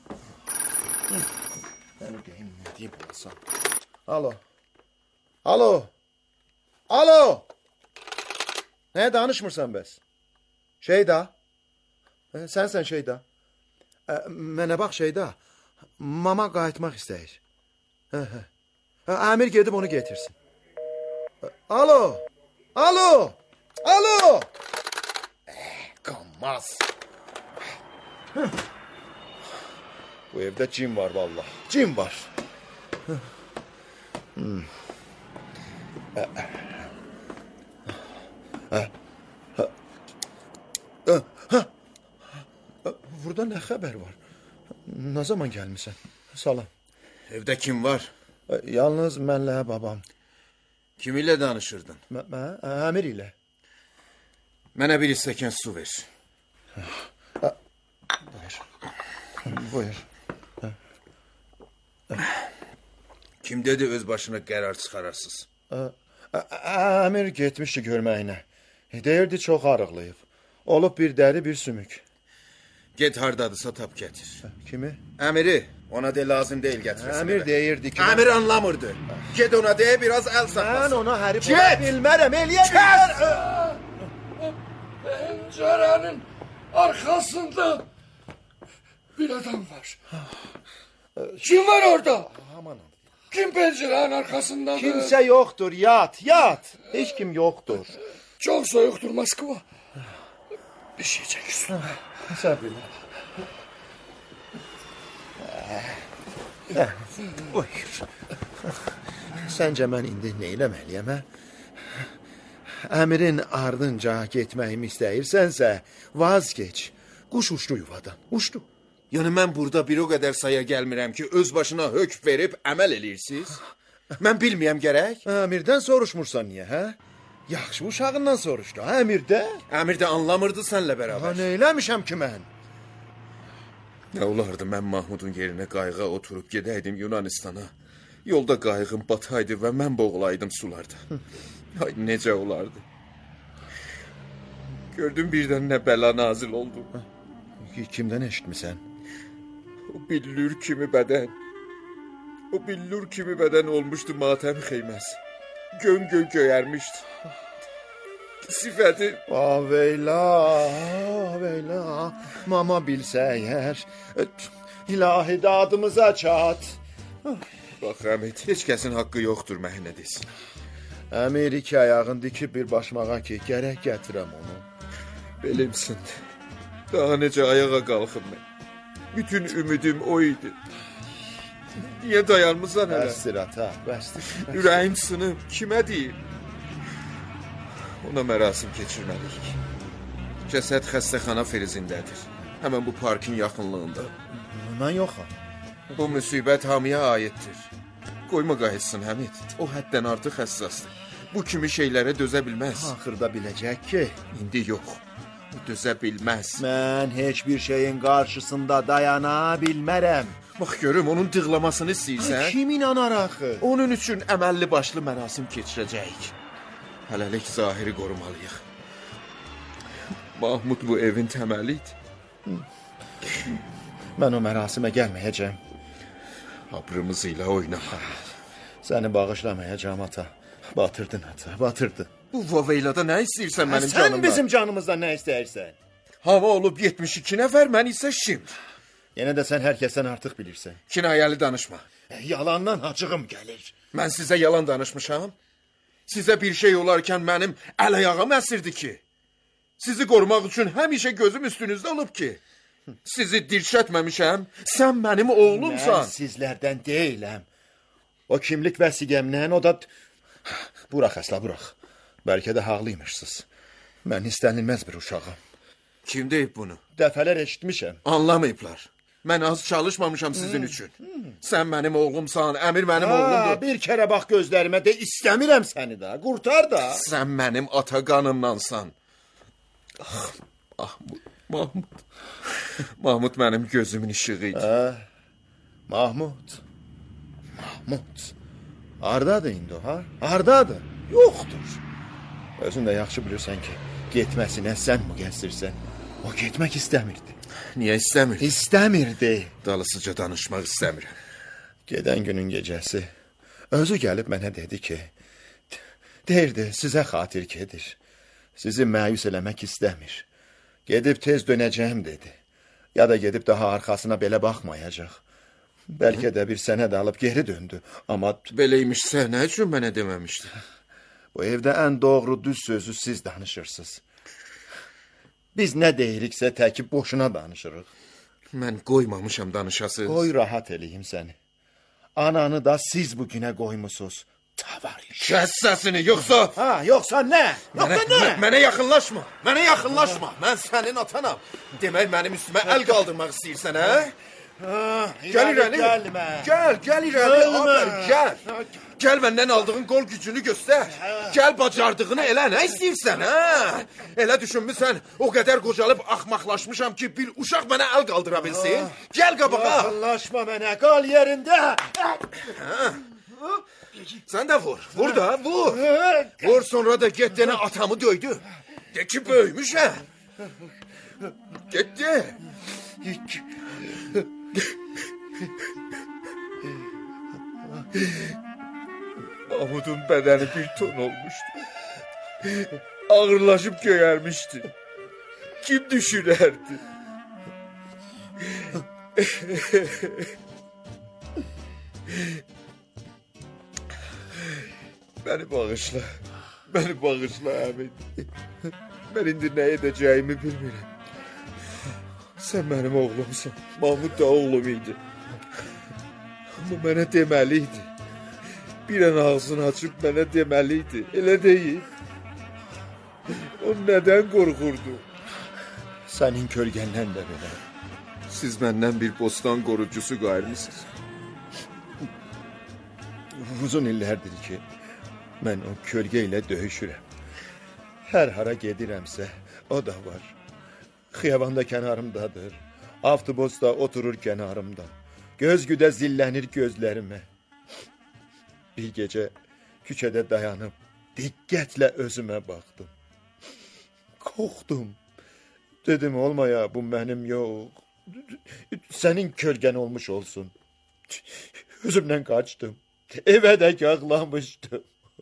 Ben ödeyim ne diyeyim basam. Alo. Alo. Alo. Ne danışmırsan bəs? Şeyda. E, sensen Şeyda. E, mənə bax Şeyda. Mama qayıtmaq istəyir. Hə, hə. Əmir gedib onu getirsin. E, alo. Alo. Alo. Eh, qanmaz. Bu evdə cin var vallahi. Cin var. Hmm. E, Ha, ha, ha, ha. Burada ne haber var? Ne zaman gelmişsin? Salam. Evde kim var? Yalnız mənlə babam. Kim ile danışırdın? Mən, Əmir ilə. Mənə bir istəkan su ver. Buyur. Buyur. Kim dedi öz başına qərar çıxararsız? Əmir getmişdi görməyinə. Deyirdi çox arıqlayıb. Olub bir dəri bir sümük. Get hardadısa tap getir. Kimi? Əmiri. Ona de lazım değil getirirsin. Əmir deyirdi ki... Əmir anlamırdı. Get ona de biraz el saklasın. Mən ona hərif ola bilmərəm. Eləyə bilmər. Pencerenin arkasında bir adam var. Kim var orada? Aman. Kim pencerenin arkasında? Kimse yoktur. Yat, yat. Hiç kim yoktur. Çok soğuktur Moskova. Bir şey çek üstüne. Sabırla. Buyur. Səncə mən indi nə eləməliyəm, hə? Əmirin ardınca getməyimi istəyirsənsə, vazgeç. Quş uçdu yuvadan, uçdu. Yəni mən burada bir o qədər saya gəlmirəm ki, öz başına hökm verib əməl eləyirsiniz? Mən bilməyəm gərək? Əmirdən soruşmursan niyə, hə? Yaxşı uşağından soruşdu, hə Əmirdə? Əmir də anlamırdı sənlə bərabər. Ha, nə eləmişəm ki mən? Nə olardı mən Mahmudun yerinə qayığa oturub gedəydim Yunanistana. Yolda qayığım bataydı və mən boğulaydım sularda. Ay necə olardı? Gördüm birdən nə bəla nazil oldu. Kimdən eşitmisən? O billur kimi bədən. O billur kimi bədən olmuşdu matəm xeyməsi. Gön gön göyərmişdi. Sifəti... Aveyla, aveyla, mama bilsə əgər, ilahi dadımıza çat. Bax, Əmid, heç kəsin haqqı yoxdur mənə desin. Əmir iki ayağın dikib bir başmağa ki, gərək gətirəm onu. Belimsindi. Daha necə ayağa qalxım mən. Bütün ümidim o idi. Niyə dayanmısan hələ? Bəsdir ata, bəsdir. Ürəyim sınıb, kimə deyim? Ona mərasim keçirməliyik. Cəsəd xəstəxana filizindədir. Həmən bu parkın yaxınlığında. Mən yoxam. Bu müsibət hamıya aiddir. Qoyma qayıtsın Həmid. O həddən artıq həssasdır. Bu kimi şeylərə dözə bilməz. Axırda biləcək ki, indi yox. O dözə bilməz. Mən heç bir şeyin qarşısında dayana bilmərəm. Bax görüm onun dığlamasını istəyirsən. Kim inanar axı? Onun üçün əməlli başlı mərasim keçirəcəyik. Hələlik zahiri qorumalıyıq. Mahmud bu evin təməlidir. Mən o mərasimə gəlməyəcəm. Abrımız ilə oynama. Səni bağışlamayacağım ata. Batırdın ata, batırdın. Bu vaveylada nə istəyirsən mənim Sən canımdan? Sən bizim canımızdan nə istəyirsən? Hava olub yetmiş iki nəfər, mən isə şimdi. Yenə də sən hər kəsdən artıq bilirsən. Kinayəli danışma. Yalandan acığım gəlir. Mən sizə yalan danışmışam. Sizə bir şey olarkən mənim əl ayağım əsirdi ki. Sizi qorumaq üçün həmişə gözüm üstünüzdə olub ki. Sizi dirşətməmişəm. Sən mənim oğlumsan. Mən sizlərdən deyiləm. O kimlik vəsiqəmlə, o da... Burax əsla, burax. Bəlkə də haqlıymışsınız. Mən istənilməz bir uşağım. Kim deyib bunu? Dəfələr eşitmişəm. Anlamayıblar. Mən az çalışmamışam sizin hmm. üçün. Hmm. Sən mənim oğlumsan, Əmir mənim ha, oğlumdur. Bir kərə bax gözlərimə de, istəmirəm səni də. Qurtar da. Sən mənim ata qanımdansan. Ah, Mahmud, Mahmud. Mahmud mənim gözümün işığı idi. Hə, Mahmud. Mahmud. Hardadır indi o, ha? Hardadır? Yoxdur. Özün də yaxşı bilirsən ki, getməsinə sən müqəssirsən. O getmək istəmirdi. Niyə istəmirdi? İstəmirdi. Dalısıca danışmaq istəmirəm. Gedən günün gecəsi özü gəlib mənə dedi ki, deyirdi, sizə xatir gedir. Sizi məyus eləmək istəmir. Gedib tez dönəcəyim dedi. Ya da gedib daha arxasına belə baxmayacaq. Bəlkə də bir sənəd alıb geri döndü. Amma beləymişsə nə üçün mənə deməmişdi? Bu evdə ən doğru düz sözü siz danışırsınız. Biz nə deyiriksə təki boşuna danışırıq. Mən qoymamışam danışasız. Qoy rahat eləyim səni. Ananı da siz bu günə qoymusunuz. Tavariş. Kəs səsini, yoxsa... Ha, yoxsa nə? Yoxsa nə? Mənə yaxınlaşma, mənə yaxınlaşma. Mən sənin atanam. Demək mənim üstümə əl qaldırmaq istəyirsən, hə? Gəl irəli. Gəl, gəl irəli. Aferin, gəl. Gəl məndən aldığın qol gücünü göstər. Gəl bacardığını elə, nə istəyirsən, hə? Elə düşünmüsən, o qədər qocalıb axmaqlaşmışam ki, bir uşaq mənə əl qaldıra bilsin. Gəl qabağa. Yaxınlaşma mənə, qal yerində. Hə? Sən də vur, vur da, vur. Vur, sonra da get denə atamı döydü. De ki, böyümüşəm. Get de. Mahmud'un bədəni bir ton olmuşdu. Ağırlaşıb göyərmişdi. Kim düşünərdi? Məni bağışla, məni bağışla Əmin. Mən indi nə edəcəyimi bilmirəm. Sən mənim oğlumsan, Mahmud da oğlum idi. Amma mənə deməli idi. Bir an ağzını açıb mənə deməli idi, elə deyil. O nədən qorxurdu? Sənin kölgəndən də belə. Siz məndən bir bostan qorucusu qayırmışsınız. Uzun illərdir ki, mən o kölgə ilə döyüşürəm. Hər hara gedirəmsə, o da var. Xiyabanda kənarımdadır. Avtobusda oturur kənarımda. Göz güdə zillənir gözlərimə. Bir gecə küçədə dayanıb, diqqətlə özümə baxdım. Qorxdum. Dedim, olmaya bu mənim yox. Sənin kölgən olmuş olsun. Özümdən qaçdım. Evə də ağlamışdım.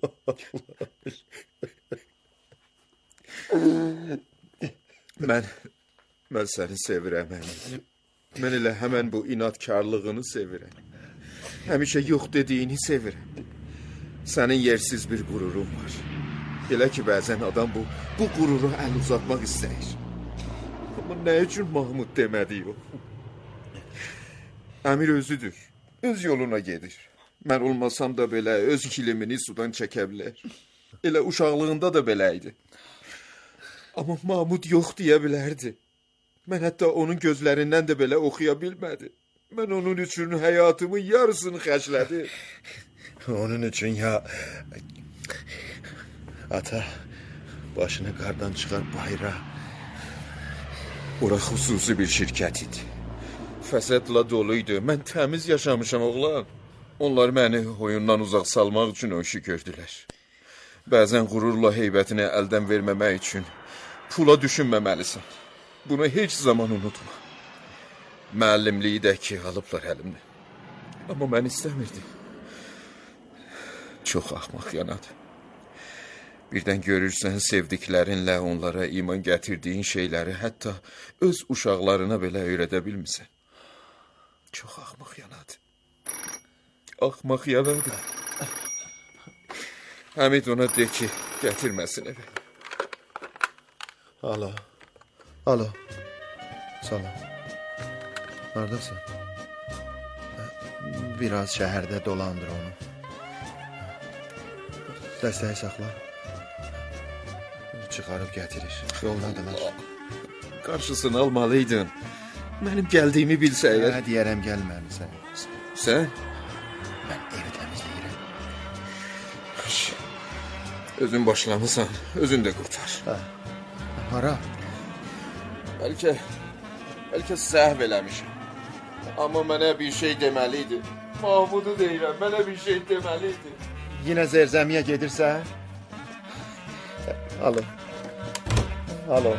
Mən, mən səni sevirəm, Əmin. Mən elə həmən bu inadkarlığını sevirəm. Həmişə yox dediyini sevirəm. Sənin yersiz bir qururun var. Elə ki, bəzən adam bu, bu qururu əl uzatmaq istəyir. Amma nə üçün Mahmud demədi o? Əmir özüdür, öz yoluna gedir. Mən olmasam da belə öz kilimini sudan çəkə bilər. Elə uşaqlığında da belə idi. Amma Mahmud yox deyə bilərdi. Mən hətta onun gözlərindən də belə oxuya bilmədi. Mən onun üçün həyatımın yarısını xərclədim. Onun üçün ya... Ata, başını qardan çıxar bayra. Ora xüsusi bir şirkət idi. Fəsadla doluydu. Mən təmiz yaşamışam, oğlan. Onlar məni oyundan uzaq salmaq üçün o işi gördülər. Bəzən qürurla heybətini əldən verməmək üçün pula düşünməməlisən. Bunu heç zaman unutma. Müəllimliyi də ki, alıblar əlimdən. Amma mən istəmirdim. Çox axmaq yanadı. Birdən görürsən sevdiklərinlə onlara iman gətirdiyin şeyləri hətta öz uşaqlarına belə öyrədə bilmirsən. Çox axmaq yanadı. Axmaq yanadı. Həmid ona de ki, gətirməsin evə. Alo. Alo. Salam. Neredesin? Biraz şəhərdə dolandır onu. Dəstəyi saxla. Çıxarıb gətirir. Yoldadılar. Qarşısını almalıydın. Mənim gəldiyimi bilsə əgər. Hə, deyərəm gəlməlisən. Sən? Mən evi təmizləyirəm. Özün başlamısan, özün də qurtar. Hə. Hara? Bəlkə bəlkə səhv eləmişəm. Amma mənə bir şey deməli idi. Mahmudu deyirəm, mənə bir şey deməli idi. Yenə zərzəmiyə gedirsən? Alo. Alo.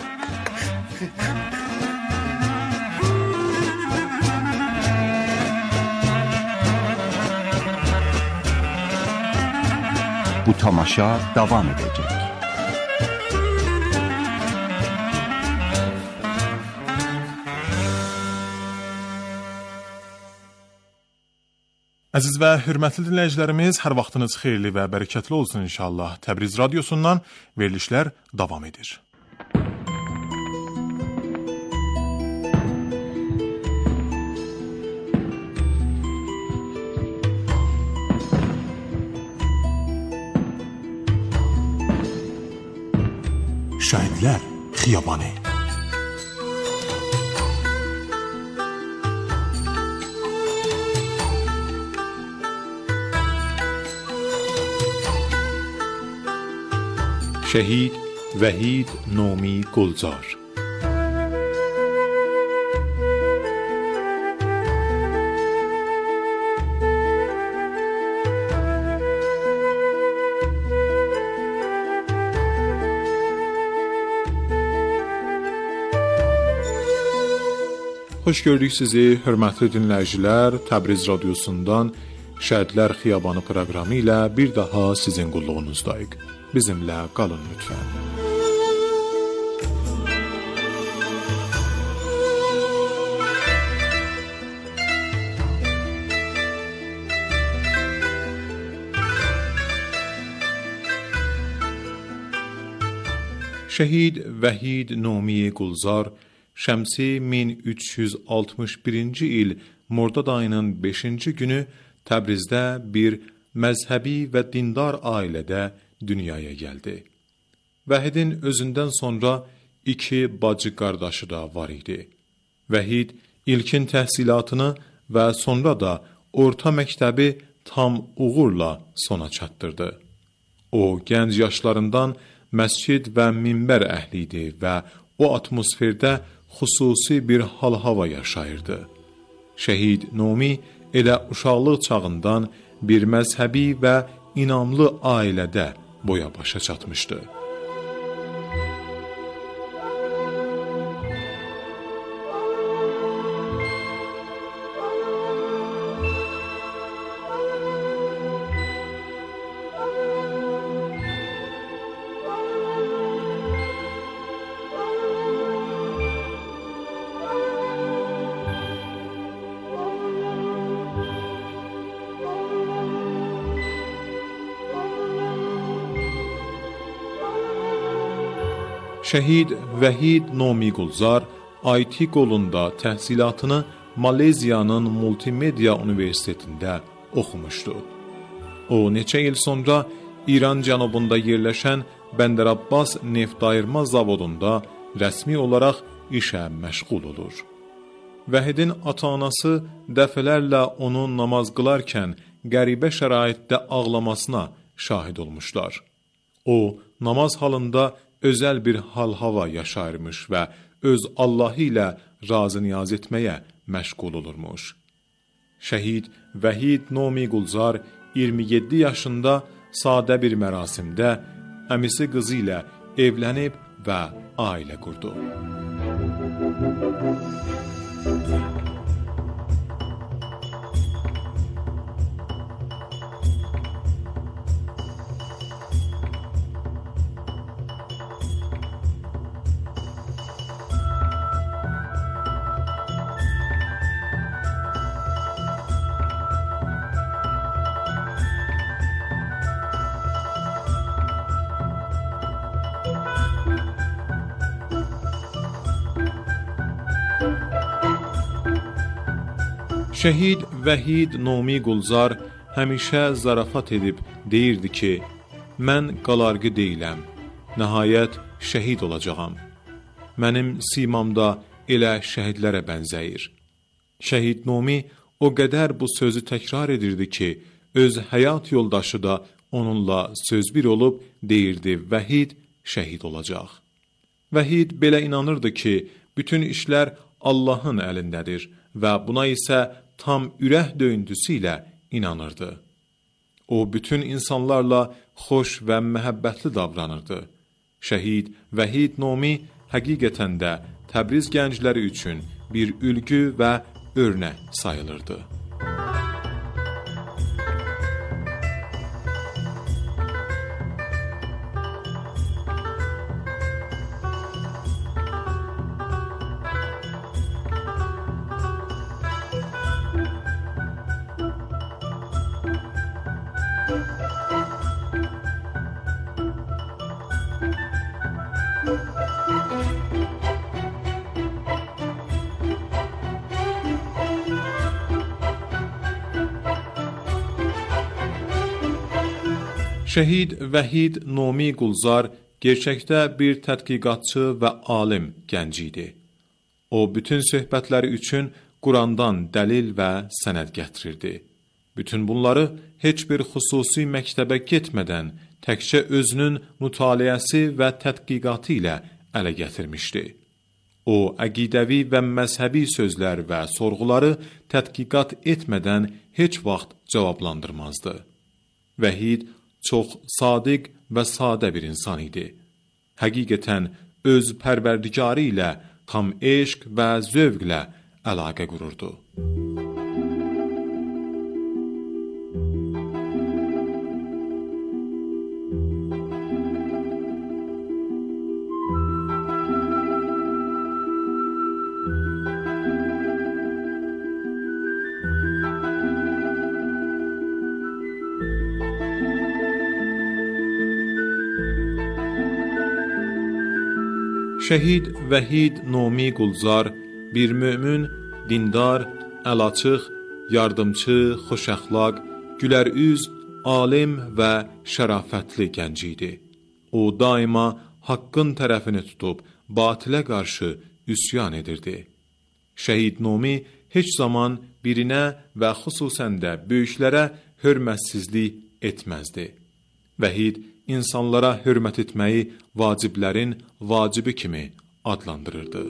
Bu tamaşa davam edecek. Əziz və hörmətli dinləyicilərimiz, hər vaxtınız xeyirli və bərəkətli olsun inşallah. Təbriz Radiosundan verilişlər davam edir. Şəhidlər Xiyabanı. شهید وحید نومی گلزار. Xoş gördük sizi, hörmətli dinləyicilər. Təbriz Radiosundan Şəhidlər Xiyabanı proqramı ilə bir daha sizin qulluğunuzdayıq. Bizimlə qalın lütfən. Şəhid Vəhid Nomi Gulzar Şəmsi min üç yüz altmış birinci il Mordad ayının beşinci günü Təbrizdə bir məzhəbi və dindar ailədə dünyaya gəldi. Vəhidin özündən sonra iki bacı qardaşı da var idi. Vəhid ilkin təhsilatını və sonra da orta məktəbi tam uğurla sona çatdırdı. O, gənc yaşlarından məscid və minbər əhli idi və o atmosferdə xüsusi bir hal-hava yaşayırdı. Şəhid Nomi elə uşaqlıq çağından bir məzhəbi və inamlı ailədə boya başa çatmışdı. Şəhid Vəhid Nomi Gulzar I T qolunda təhsilatını Maleziyanın Multimedia Universitetində oxumuşdu. O, neçə il sonra İran cənubunda yerləşən Bəndər Abbas Neftayırma Zavodunda rəsmi olaraq işə məşğul olur. Vəhidin ata-anası dəfələrlə onun namaz qılarkən qəribə şəraitdə ağlamasına şahid olmuşlar. O, namaz halında özəl bir hal-hava yaşayırmış və öz Allahı ilə razı niyaz etməyə məşğul olurmuş. Şəhid Vəhid Nomi Gulzar iyirmi yeddi yaşında sadə bir mərasimdə əmisi qızı ilə evlənib və ailə qurdu. Şəhid Vəhid Nomi Gulzar həmişə zarafat edib deyirdi ki, mən qalarqı deyiləm, nəhayət şəhid olacağam. Mənim simamda elə şəhidlərə bənzəyir. Şəhid Nomi o qədər bu sözü təkrar edirdi ki, öz həyat yoldaşı da onunla söz bir olub deyirdi, Vəhid şəhid olacaq. Vəhid belə inanırdı ki, bütün işlər Allahın əlindədir və buna isə tam ürək döyüntüsü ilə inanırdı. O, bütün insanlarla xoş və məhəbbətli davranırdı. Şəhid Vəhid Nomi həqiqətən də Təbriz gəncləri üçün bir ülgü və örnək sayılırdı. Şəhid Vəhid Nomi Qulzar gerçəkdə bir tədqiqatçı və alim gənc idi. O, bütün söhbətləri üçün Qurandan dəlil və sənəd gətirirdi. Bütün bunları heç bir xüsusi məktəbə getmədən təkcə özünün mütaliəsi və tədqiqatı ilə ələ gətirmişdi. O, əqidəvi və məzhəbi sözlər və sorğuları tədqiqat etmədən heç vaxt cavablandırmazdı. Vəhid çox sadiq və sadə bir insan idi. Həqiqətən öz pərverdigarı ilə tam eşq və zövqlə əlaqə qururdu. Şəhid Vəhid Nomi Qulzar bir mömin, dindar, əlaçıq, yardımçı, xoşəxlaq, gülərüz, alim və şərafətli gənc idi. O daima haqqın tərəfini tutub batilə qarşı üsyan edirdi. Şəhid Nomi heç zaman birinə və xüsusən də böyüklərə hörmətsizlik etməzdi. Vəhid insanlara hörmət etməyi vaciblərin vacibi kimi adlandırırdı.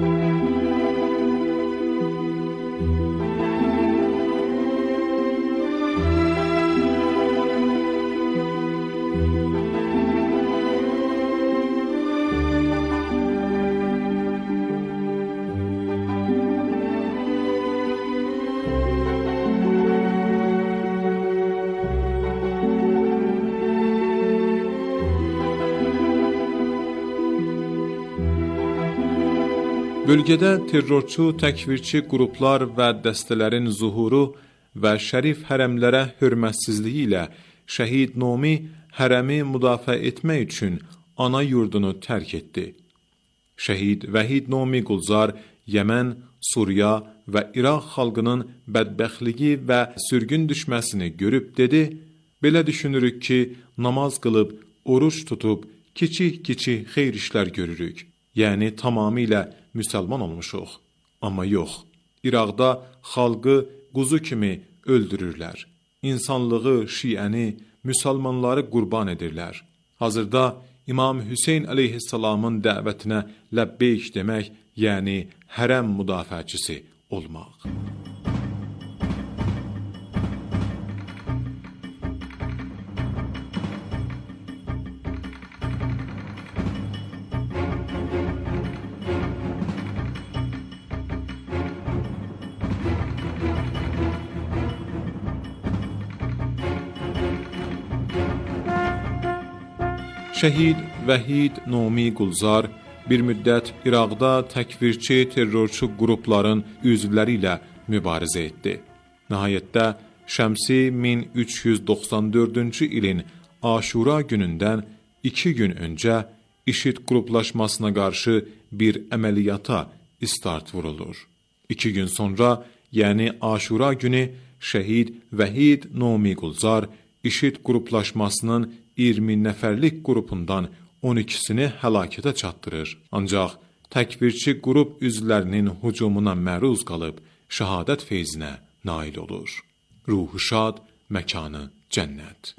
Bölgədə terrorçu, təkvirçi qruplar və dəstələrin zuhuru və şərif hərəmlərə hörmətsizliyi ilə Şəhid Nomi hərəmi müdafiə etmək üçün ana yurdunu tərk etdi. Şəhid Vəhid Nomi Qulzar Yəmən, Suriya və İraq xalqının bədbəxtliyi və sürgün düşməsini görüb dedi, belə düşünürük ki, namaz qılıb, oruç tutub, kiçik-kiçik xeyir işlər görürük. Yəni tamamilə müsəlman olmuşuq. Amma yox, İraqda xalqı quzu kimi öldürürlər. İnsanlığı, şiəni, müsəlmanları qurban edirlər. Hazırda İmam Hüseyn əleyhissalamın dəvətinə ləbbeyk demək, yəni hərəm müdafiəçisi olmaq. Şəhid Vəhid Nomi Qulzar bir müddət İraqda təkvirçi, terrorçu qrupların üzvləri ilə mübarizə etdi. Nəhayətdə Şəmsi min üç yüz doxsan dördüncü ilin Aşura günündən iki gün öncə İŞİD qruplaşmasına qarşı bir əməliyyata start vurulur. İki gün sonra, yəni Aşura günü Şəhid Vəhid Nomi Qulzar İŞİD qruplaşmasının iyirmi nəfərlik qrupundan on ikisini həlakətə çatdırır. Ancaq təkvirçi qrup üzvlərinin hücumuna məruz qalıb şəhadət feyzinə nail olur. Ruhu şad, məkanı cənnət.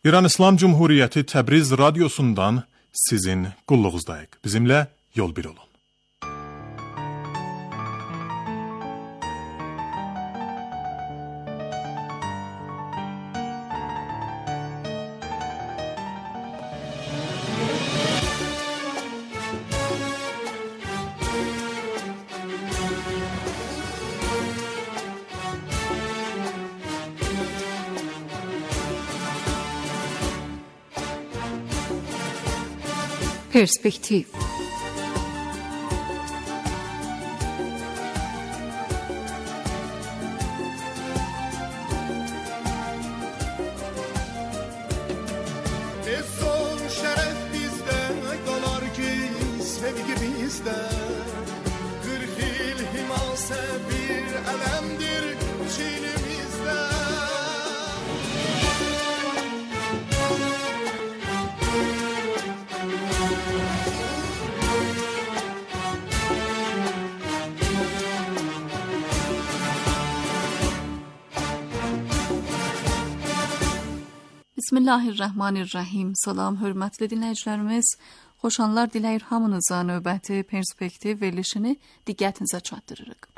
İran İslam Cumhuriyeti Təbriz radyosundan sizin qulluğuzdayıq. Bizimlə yol bir olun. Perspektiv. Son şeref bizde kalar ki sevgi bizde. Kırk yıl himase bir elemdir çiğnimizde. Bismillahirrahmanirrahim. Salam, hörmətli dinləyicilərimiz. Xoşanlar diləyir hamınıza növbəti perspektiv verilişini diqqətinizə çatdırırıq.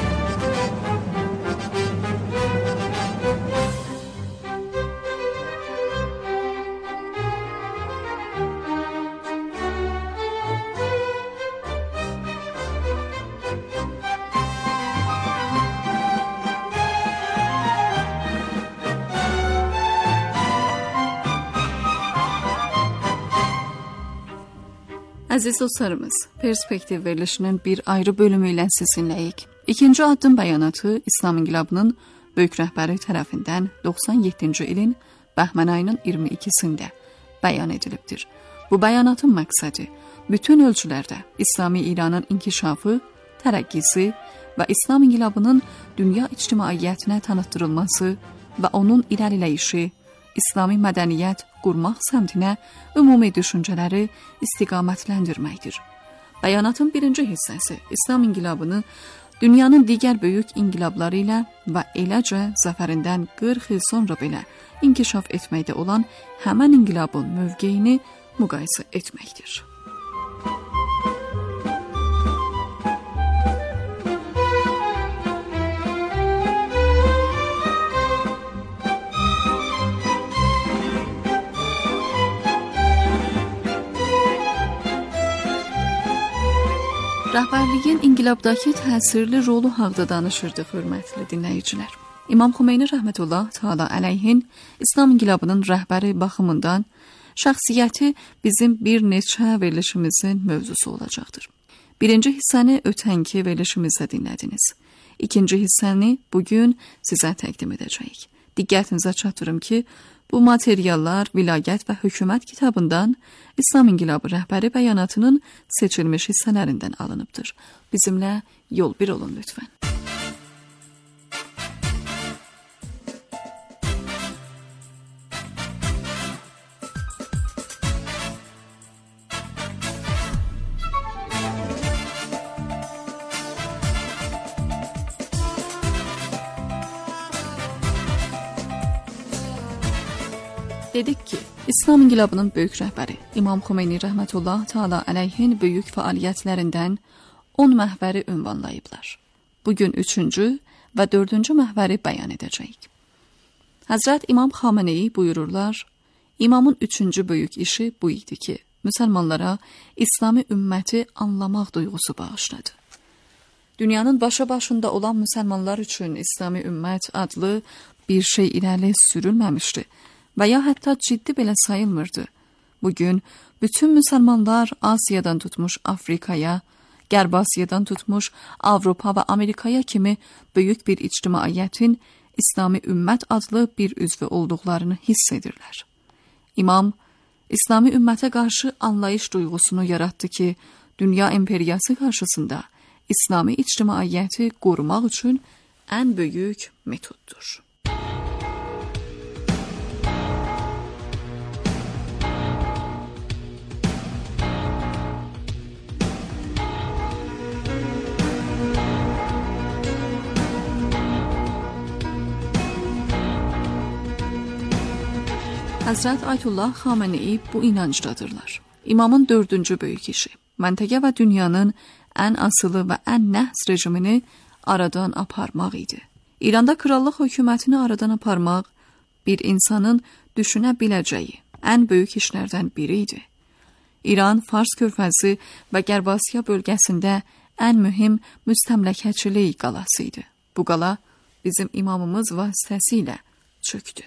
Əziz dostlarımız, Perspektiv verilişinin bir ayrı bölümü ilə sizinləyik. İkinci addım bəyanatı İslam İnqilabının böyük rəhbəri tərəfindən doxsan yeddinci ilin Bəhmən ayının iyirmi ikisində bəyan edilibdir. Bu bəyanatın məqsədi bütün ölçülərdə İslami İranın inkişafı, tərəqqisi və İslam İnqilabının dünya ictimaiyyətinə tanıtdırılması və onun irəliləyişi, İslami mədəniyyət qurmaq səmtinə ümumi düşüncələri istiqamətləndirməkdir. Bəyanatın birinci hissəsi İslam inqilabını dünyanın digər böyük inqilabları ilə və eləcə zəfərindən qırx il sonra belə inkişaf etməkdə olan həmən inqilabın mövqeyini müqayisə etməkdir. Rəhbərliyin inqilabdakı təsirli rolu haqda danışırdıq, hörmətli dinləyicilər. İmam Xomeyni rəhmətullah təala əleyhin İslam inqilabının rəhbəri baxımından şəxsiyyəti bizim bir neçə verilişimizin mövzusu olacaqdır. Birinci hissəni ötənki verilişimizdə dinlədiniz. İkinci hissəni bugün sizə təqdim edəcəyik. Diqqətinizə çatdırım ki, bu materiallar Vilayət və Hökumət kitabından İslam İnqilabı rəhbəri bəyanatının seçilmiş hissələrindən alınıbdır. Bizimlə yol bir olun lütfən. Dedik ki, İslam İnqilabının böyük rəhbəri İmam Xomeyni rəhmətullah təala əleyhin böyük fəaliyyətlərindən on məhvəri ünvanlayıblar. Bugün üçüncü və dördüncü məhvəri bəyan edəcəyik. Həzrət İmam Xameneyi buyururlar, İmamın üçüncü böyük işi bu idi ki, müsəlmanlara İslami ümməti anlamaq duyğusu bağışladı. Dünyanın başa başında olan müsəlmanlar üçün İslami ümmət adlı bir şey irəli sürülməmişdi və ya hətta ciddi belə sayılmırdı. Bugün bütün müsəlmanlar Asiyadan tutmuş Afrikaya, Qərb Asiyadan tutmuş Avropa və Amerikaya kimi böyük bir ictimaiyyətin İslami ümmət adlı bir üzvü olduqlarını hiss edirlər. İmam, İslami ümmətə qarşı anlayış duyğusunu yaratdı ki, dünya imperiyası qarşısında İslami ictimaiyyəti qorumaq üçün ən böyük metoddur. Həzrət Ayətullah Xamenei bu inancdadırlar. İmamın dördüncü böyük işi, məntəqə və dünyanın ən asılı və ən nəhs rejimini aradan aparmaq idi. İranda krallıq hökumətini aradan aparmaq bir insanın düşünə biləcəyi ən böyük işlərdən biri idi. İran, Fars körfəzi və Qərb Asiya bölgəsində ən mühüm müstəmləkəçilik qalası idi. Bu qala bizim imamımız vasitəsilə çöktü.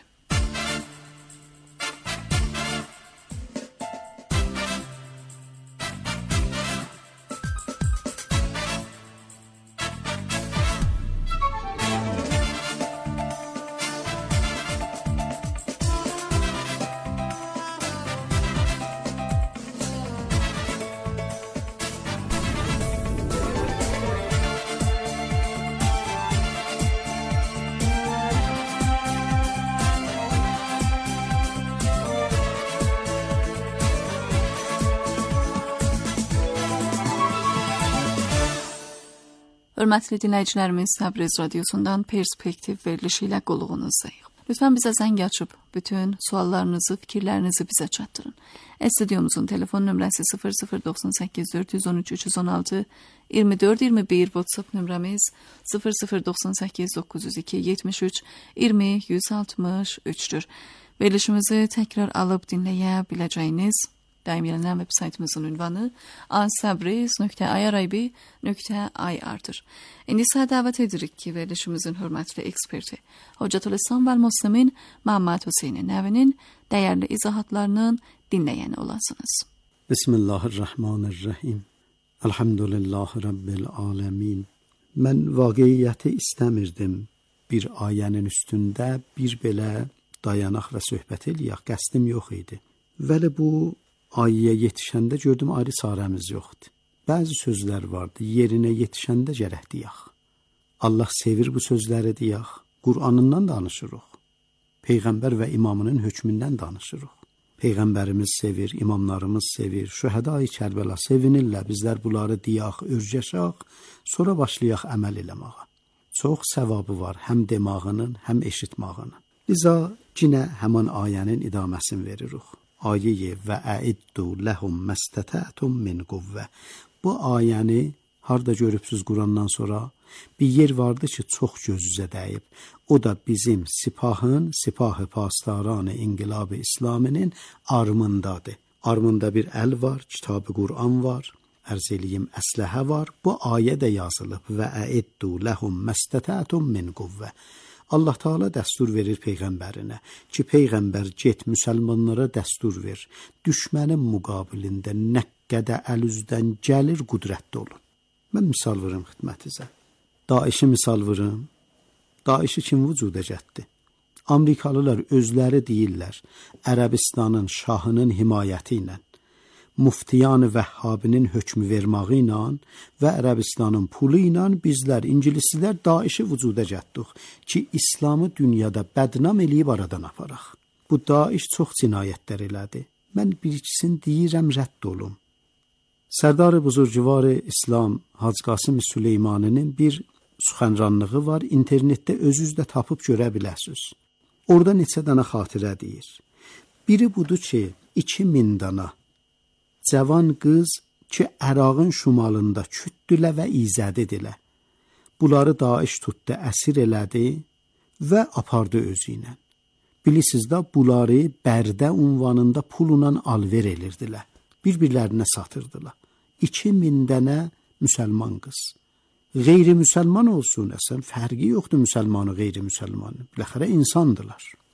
Hörmətli dinləyicilərimiz, Təbriz radiosundan perspektiv verilişi ilə qulluğunuzdayıq. Lütfən bizə zəng açıb bütün suallarınızı, fikirlərinizi bizə çatdırın. Stüdyomuzun telefon nömrəsi sıfır sıfır doxsan səkkiz dörd yüz on üç üç yüz on altı, iyirmi dörd iyirmi bir, WhatsApp nömrəmiz sıfır sıfır doxsan səkkiz doqquz yüz iki yetmiş üç iyirmi yüz altmış üçdür. Verilişimizi təkrar alıb dinləyə biləcəyiniz daim yenilenen web saytımızın ünvanı asabriz nöqtə irib nöqtə ir'dir. İndi sizə dəvət edirik ki, verilişimizin hörmətli eksperti Hocatülislam və Müslimin Məhəmməd Hüseyni Nəvinin dəyərli izahatlarının dinləyəni olasınız. Bismillahirrahmanirrahim. Elhamdülillahi Rabbil alemin. Mən vaqiyyəti istəmirdim bir ayənin üstündə bir belə dayanaq və söhbət eləyək. Qəsdim yox idi. Vəli bu ayəyə yetişəndə gördüm ayrı çarəmiz yoxdur. Bəzi sözlər vardı, yerinə yetişəndə gərək deyək. Allah sevir bu sözləri deyək. Qur'anından danışırıq. Peyğəmbər və imamının hökmündən danışırıq. Peyğəmbərimiz sevir, imamlarımız sevir, şühəda-i Kərbəla sevinirlər. Bizlər bunları deyək, örgəşək, sonra başlayaq əməl eləməyə. Çox səvabı var, həm demağının, həm eşitmağının. Liza cinə həman ayənin idaməsini veririk. Ayeyi və əiddu ləhum məstətətum min quvvə. Bu ayəni harda görübsüz Qurandan sonra bir yer vardı ki, çox gözüzə dəyib. O da bizim sipahın, sipah-ı pastaran-ı İnqilab-ı İslaminin armındadır. Armında bir əl var, kitab-ı Quran var, ərz eləyim əsləhə var. Bu ayə də yazılıb və əiddu ləhum məstətətum min quvvə. Allah Teala dəstur verir Peyğəmbərinə ki, Peyğəmbər get müsəlmanlara dəstur ver. Düşmənin müqabilində nə qədər əl üzdən gəlir qudrətli olun. Mən misal verim xidmətinizə. Daişi misal verim. Daişi kim vücuda gətdi? Amerikalılar özləri deyirlər, Ərəbistanın şahının himayəti ilə, Muftiyan-ı Vəhhabinin hökmü verməyi ilə və Ərəbistanın pulu ilə bizlər, İngilislər Daişi vücuda gətdik ki, İslamı dünyada bədnam eləyib aradan aparaq. Bu Daiş çox cinayətlər elədi. Mən bir ikisini deyirəm, rədd olum. Sərdar-ı Buzurcuvar-ı İslam Hacı Qasım Süleymaninin bir suxənranlığı var, internetdə özünüz də tapıb görə biləsiniz. Orada neçə dənə xatirə deyir. Biri budur ki, iki min dana cavan qız ki, Ərağın şumalında kütdülə və izədidilə. Bunları Daeş tutdu, əsir elədi və apardı özü ilə. Bilirsiniz də, bunları Bərdə unvanında pulla alver elirdilər. Bir-birlərinə satırdılar. İki min dənə müsəlman qız. Qeyri-müsəlman olsun, əsən fərqi yoxdur müsəlmanı, qeyri-müsəlmanı. Biləxərə insandılar.